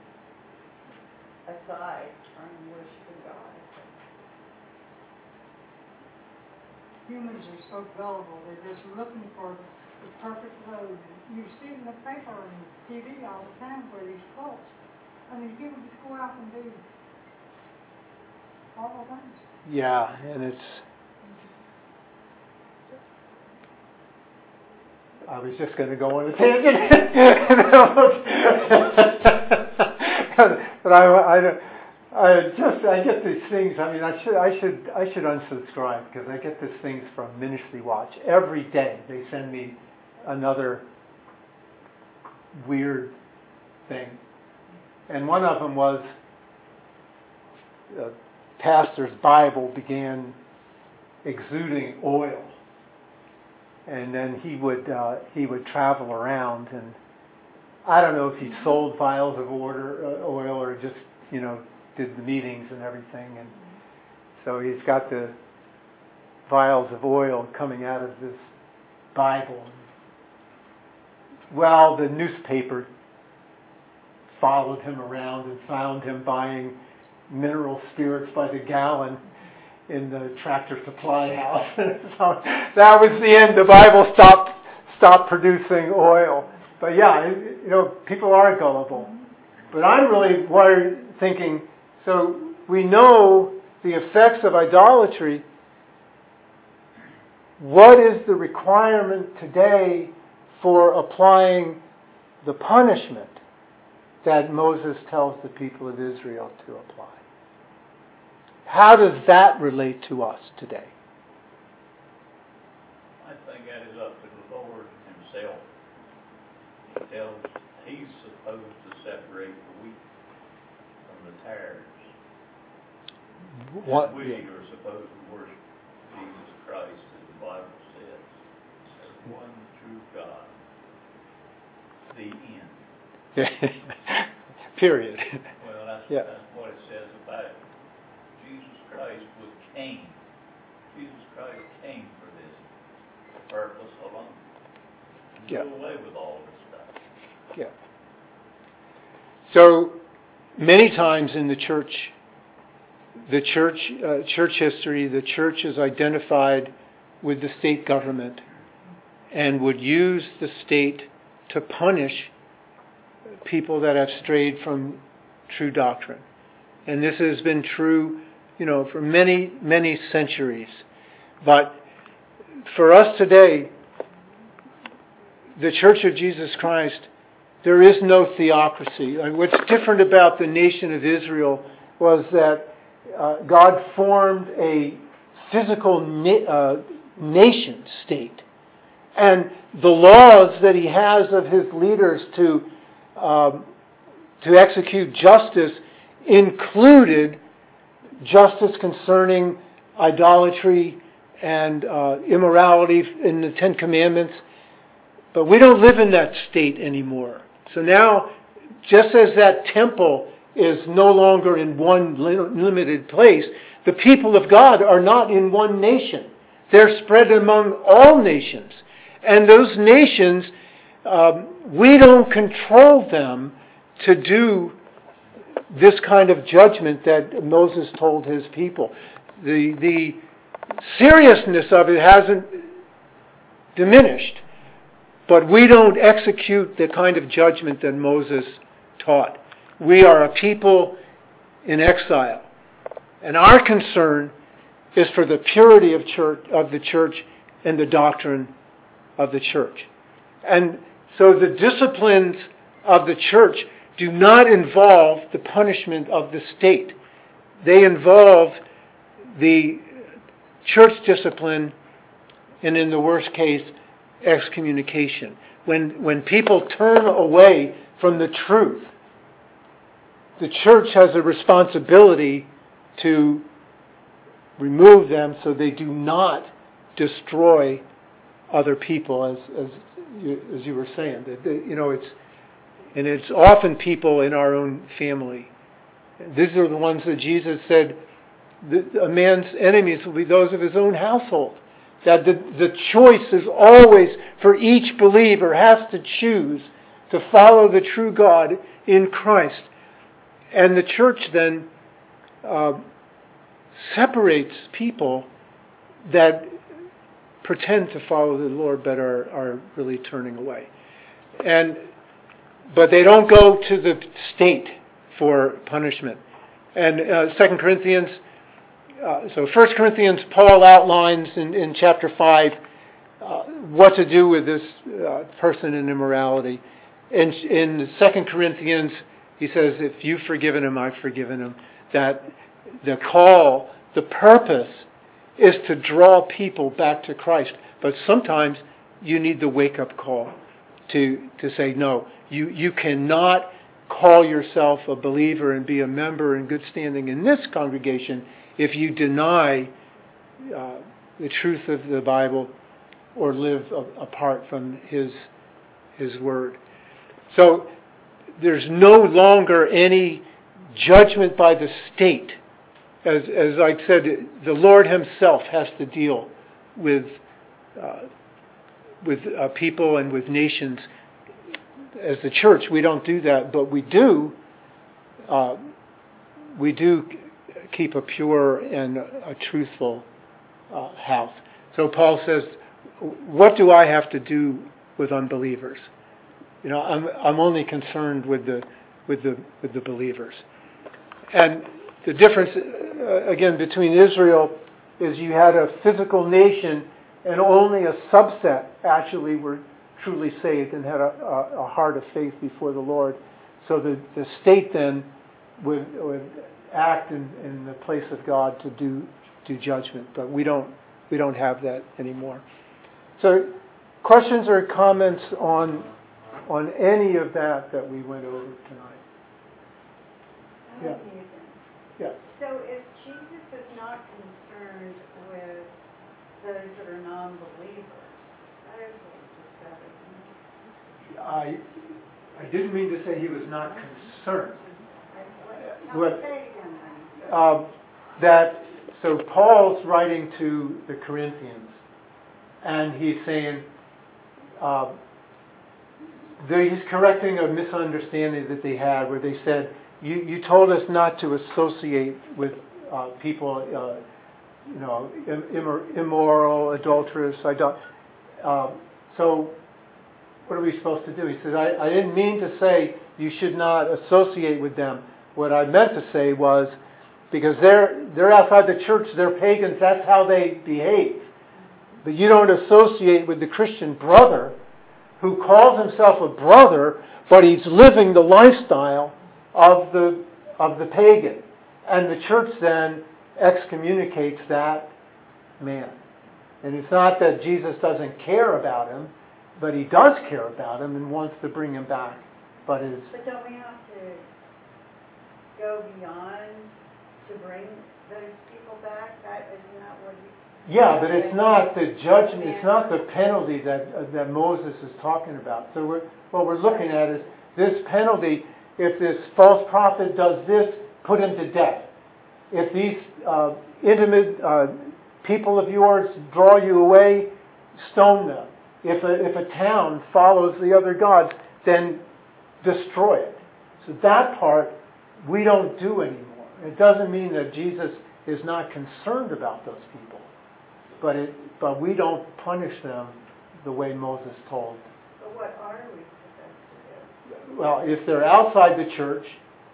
aside from worshiping God. Humans are so gullible, they're just looking for the perfect road. You see in the paper and T V all the time where these cults, I mean, people just go out and do awful things. Yeah, and it's... I was just going to go on a tangent. But I, I, I just, I get these things, I mean, I should, I should, I should unsubscribe because I get these things from Ministry Watch. Every day they send me another weird thing. And one of them was a pastor's Bible began exuding oil. And then he would uh, he would travel around, and I don't know if he sold vials of order, uh, oil or just, you know, did the meetings and everything. And so he's got the vials of oil coming out of this Bible. Well, the newspaper followed him around and found him buying mineral spirits by the gallon in the Tractor Supply house. So that was the end. The Bible stopped stopped producing oil. But yeah, you know, people are gullible. But I'm really worried, thinking, so we know the effects of idolatry. What is the requirement today for applying the punishment that Moses tells the people of Israel to apply? How does that relate to us today? I think that is up to the Lord himself. He tells he's supposed to separate the wheat from the tares. What? And we are supposed to worship Jesus Christ, as the Bible says, as one true God. The end. Period. Well, that's, Yeah. that's what it says about it. Jesus Christ was came. Jesus Christ came for this purpose alone. Do Yeah. away with all this stuff. Yeah. So many times in the church, the church, uh, church history, the church is identified with the state government and would use the state to punish people that have strayed from true doctrine. And this has been true, you know, for many, many centuries. But for us today, the Church of Jesus Christ, there is no theocracy. And what's different about the nation of Israel was that uh, God formed a physical na- uh, nation state. And the laws that he has of his leaders to um, to execute justice included justice concerning idolatry and uh, immorality in the Ten Commandments. But we don't live in that state anymore. So now, just as that temple is no longer in one li- limited place, the people of God are not in one nation. They're spread among all nations. And those nations, um, we don't control them to do this kind of judgment that Moses told his people. The, the seriousness of it hasn't diminished, but we don't execute the kind of judgment that Moses taught. We are a people in exile. And our concern is for the purity of church, of the church and the doctrine of the church. And so the disciplines of the church do not involve the punishment of the state. They involve the church discipline and, in the worst case, excommunication. When, when people turn away from the truth, the church has a responsibility to remove them so they do not destroy other people, as as you, as you were saying. That, that, you know, it's and it's often people in our own family. These are the ones that Jesus said, that a man's enemies will be those of his own household. That the, the choice is always for each believer has to choose to follow the true God in Christ. And the church then uh, separates people that pretend to follow the Lord but are, are really turning away. And but they don't go to the state for punishment. And uh, Second Corinthians, uh, so First Corinthians, Paul outlines in, in chapter five uh, what to do with this uh, person in immorality. In, in Second Corinthians, he says, if you've forgiven him, I've forgiven him. That the call, the purpose is to draw people back to Christ. But sometimes you need the wake-up call to, to say, no, you, you cannot call yourself a believer and be a member in good standing in this congregation if you deny uh, the truth of the Bible or live a, apart from His, His Word. So there's no longer any judgment by the state. As, as I said, the Lord Himself has to deal with uh, with uh, people and with nations. As the church, we don't do that, but we do. Uh, we do keep a pure and a truthful uh, house. So Paul says, "What do I have to do with unbelievers? You know, I'm I'm only concerned with the with the with the believers." And the difference, uh, again, between Israel is you had a physical nation and only a subset actually were truly saved and had a, a, a heart of faith before the Lord. So the, the state then would, would act in, in the place of God to do do judgment. But we don't we don't have that anymore. So questions or comments on on any of that that we went over tonight. I Yeah. have anything. Yeah. So if Jesus is not concerned with those that are non-believers, that is what we just said, isn't it? I I didn't mean to say he was not concerned. Now, What- say it again, then. Um, that so Paul's writing to the Corinthians, and he's saying uh, they, he's correcting a misunderstanding that they had, where they said, "You you told us not to associate with uh, people, uh, you know, im- immoral, adulterous, idol." Uh, so what are we supposed to do? He says, I, I didn't mean to say you should not associate with them. What I meant to say was, because they're they're outside the church, they're pagans, that's how they behave. But you don't associate with the Christian brother who calls himself a brother, but he's living the lifestyle of the of the pagan. And the church then excommunicates that man. And it's not that Jesus doesn't care about him, but he does care about him and wants to bring him back. But is But don't we have to go beyond to bring those people back? That isn't that what he? yeah, but it's not the judgment. It's not the penalty that uh, that Moses is talking about. So we're, what we're looking at is this penalty. If this false prophet does this, put him to death. If these uh, intimate uh, people of yours draw you away, stone them. If a, if a town follows the other gods, then destroy it. So that part we don't do anymore. It doesn't mean that Jesus is not concerned about those people, but it, but we don't punish them the way Moses told. But what are we supposed to do? Well, if they're outside the church,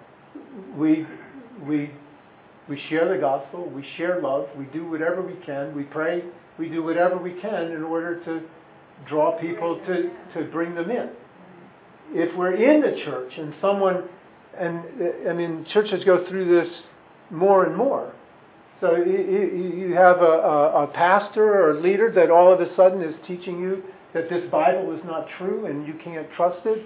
we we we share the gospel, we share love, we do whatever we can, we pray, we do whatever we can in order to draw people to, to bring them in. If we're in the church and someone, and I mean, churches go through this more and more. So you, you have a, a, a pastor or a leader that all of a sudden is teaching you that this Bible is not true and you can't trust it.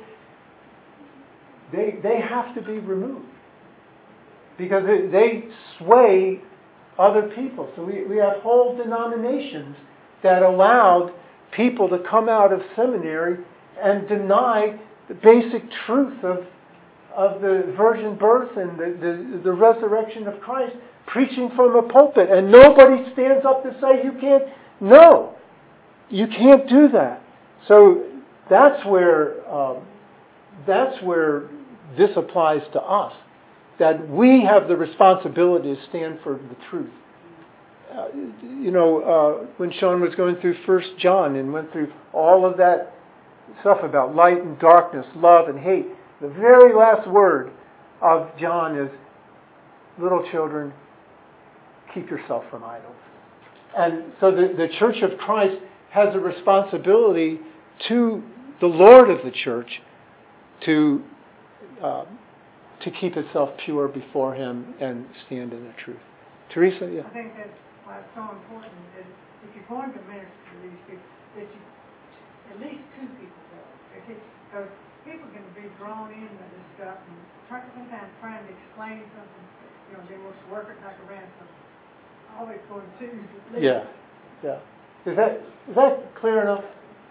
They they have to be removed because they, they sway other people. So we, we have whole denominations that allowed people to come out of seminary and deny the basic truth of of the virgin birth and the, the, the resurrection of Christ, preaching from a pulpit, and nobody stands up to say you can't. No, you can't do that. So that's where um, that's where this applies to us, that we have the responsibility to stand for the truth. Uh, you know, uh, when Sean was going through First John and went through all of that stuff about light and darkness, love and hate, the very last word of John is, little children, keep yourself from idols. And so the, the Church of Christ has a responsibility to the Lord of the church to uh, to keep itself pure before Him and stand in the truth. Teresa, yeah. I think that's why it's so important that if you're going to minister to these people, that you, at least two people go. Because people can be drawn into this stuff and try, sometimes trying to explain something, you know, they must work it like a ransom. Always going to leave. Yeah, yeah. Is that is that clear enough?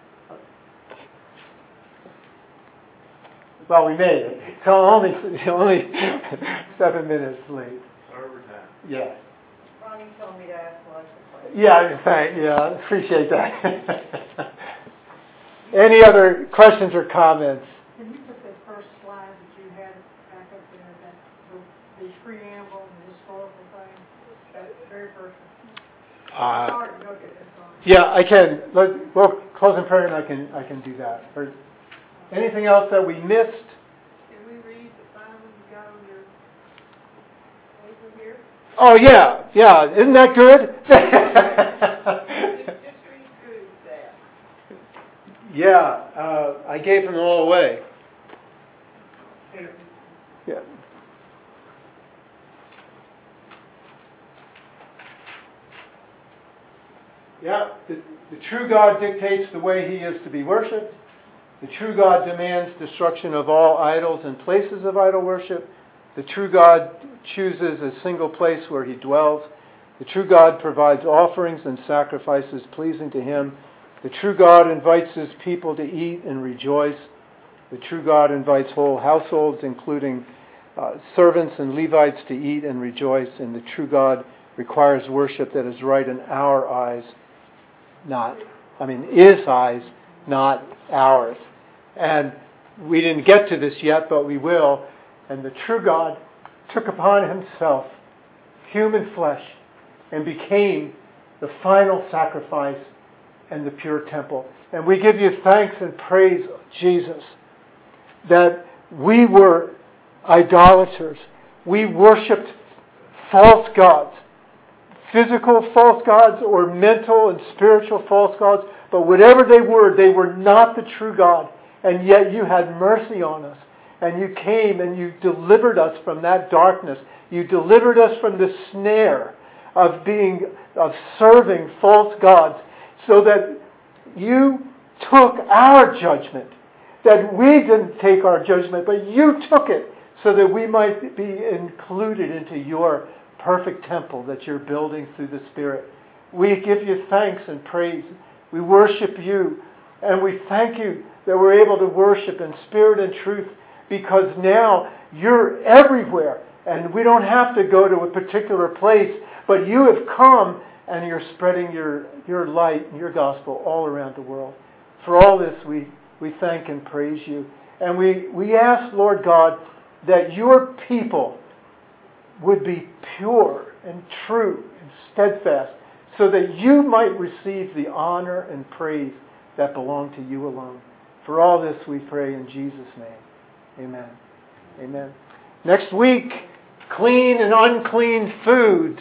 Well, we made it. So only only seven minutes late. Overtime. Yeah. Ronnie told me to ask lots of questions. Yeah, thank. Yeah, appreciate that. Any other questions or comments? Can you put that first slide that you had back up there, that the, the preamble and the historical thing, that very first one? Uh, It's hard to look at this one. Yeah, I can. Let, well, close in prayer, and I can I can do that. Or anything else that we missed? Can we read the Simon you got on your paper here? Oh yeah, yeah. Isn't that good? Just, just read through that. Yeah, uh, I gave them all away. Yeah. Yeah, the, the true God dictates the way He is to be worshipped. The true God demands destruction of all idols and places of idol worship. The true God chooses a single place where He dwells. The true God provides offerings and sacrifices pleasing to Him. The true God invites His people to eat and rejoice. The true God invites whole households, including uh, servants and Levites, to eat and rejoice. And the true God requires worship that is right in our eyes, not, I mean, His eyes, not ours. And we didn't get to this yet, but we will. And the true God took upon Himself human flesh and became the final sacrifice and the pure temple. And we give you thanks and praise, Jesus, that we were idolaters. We worshipped false gods, physical false gods or mental and spiritual false gods. But whatever they were, they were not the true God. And yet you had mercy on us. And you came and you delivered us from that darkness. You delivered us from the snare of being, of serving false gods, so that you took our judgment. That we didn't take our judgment, but you took it so that we might be included into your perfect temple that you're building through the Spirit. We give you thanks and praise. We worship you, and we thank you that we're able to worship in spirit and truth, because now you're everywhere, and we don't have to go to a particular place, but you have come and you're spreading your, your light and your gospel all around the world. For all this, we, we thank and praise you. And we, we ask, Lord God, that your people would be pure and true and steadfast, so that you might receive the honor and praise that belong to you alone. For all this we pray in Jesus' name. Amen. Amen. Next week, clean and unclean foods.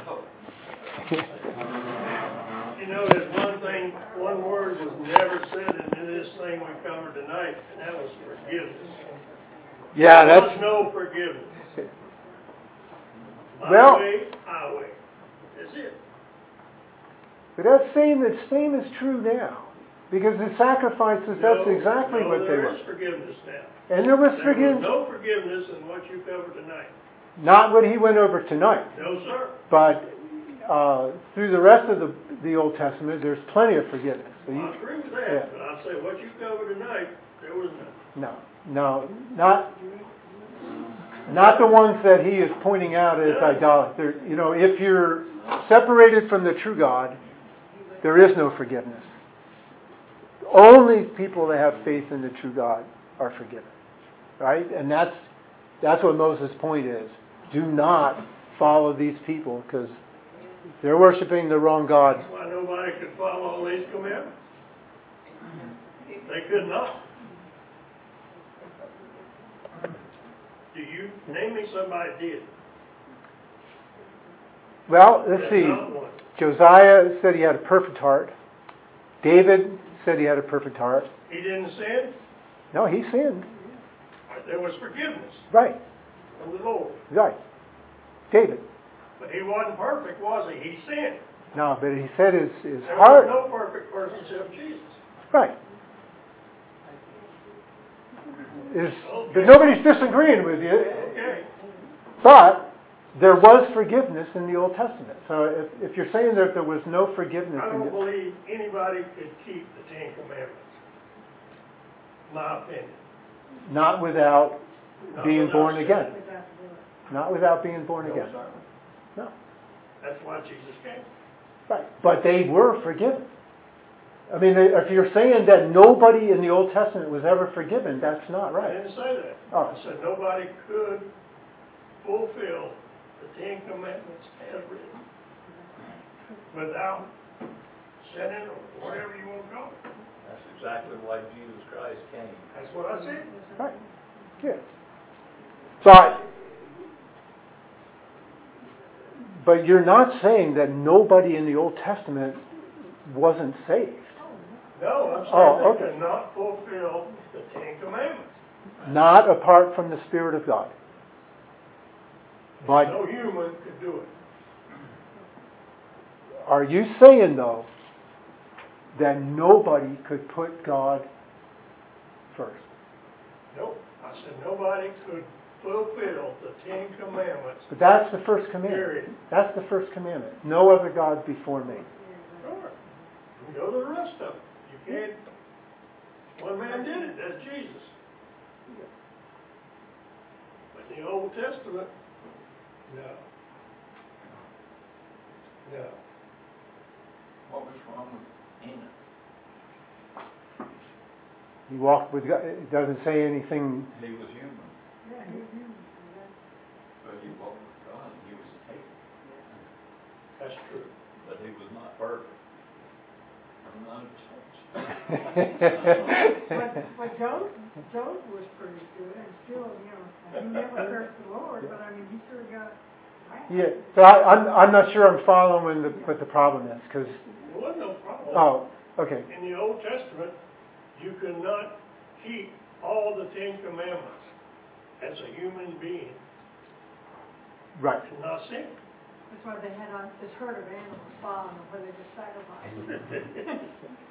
You know, there's one thing, one word was never said in this thing we covered tonight, and that was forgiveness. Yeah, there that's... was no forgiveness. My well, way, highway. That's it. But that same, the same is true now. Because the sacrifices, no, that's exactly no, what they were. there is forgiveness now. And there was there forgiveness. There was no forgiveness in what you covered tonight. Not what he went over tonight. No, sir. But uh, through the rest of the, the Old Testament, there's plenty of forgiveness. So you, I agree with that, yeah. but I'd say what you covered tonight, there was none. No, no, not not the ones that he is pointing out as idolatry. You know, if you're separated from the true God, there is no forgiveness. Only people that have faith in the true God are forgiven, right? And that's that's what Moses' point is. Do not follow these people, because they're worshiping the wrong God. That's why nobody could follow all these commandments. They could not. Do you name me somebody did? Well, let's There's see. not one. Josiah said he had a perfect heart. David said he had a perfect heart. He didn't sin? No, he sinned. But there was forgiveness Right. from the Lord. Right. David. But he wasn't perfect, was he? He sinned. No, but he said his, his There heart... was no perfect person except Jesus. Right. Is, Okay. but nobody's disagreeing with you. Okay. But there was forgiveness in the Old Testament. So if, if you're saying that there was no forgiveness I in don't the... believe anybody could keep the Ten Commandments. My opinion. Not without Not being without born sin. again. Not without being born No, again. sir. No. That's why Jesus came. Right. But they were forgiven. I mean, if you're saying that nobody in the Old Testament was ever forgiven, that's not I right. didn't say that. Oh. I said nobody could fulfill the Ten Commandments as written without sinning or whatever you want to call it. That's exactly why Jesus Christ came. That's what I said. Right. Yeah. But, but you're not saying that nobody in the Old Testament wasn't saved. No, I'm saying Oh, they okay. could not fulfill the Ten Commandments. Not apart from the Spirit of God. But No human could do it. are you saying, though, that nobody could put God first. Nope, I said nobody could fulfill the Ten Commandments. But that's the first commandment. Period. That's the first commandment. No other gods before me. Sure. And go to the rest of them. You can't. One man did it. That's Jesus. But in the Old Testament, no. No. What was wrong with Enoch? He walked with God. It doesn't say anything. He was human, Yeah, he was human. but he walked with God, and he was taken. That's true. But he was not perfect. Untouched. But, but Job, Job was pretty good and still, you know, he never cursed the Lord, but I mean, he sure got wrath. Yeah. So I, I'm I'm not sure I'm following the, what the problem is because. There was no problem. Oh, okay. In the Old Testament, you could not keep all the Ten Commandments as a human being Right. and not sin. That's why they had on this herd of animals following them where they just sacrificed them.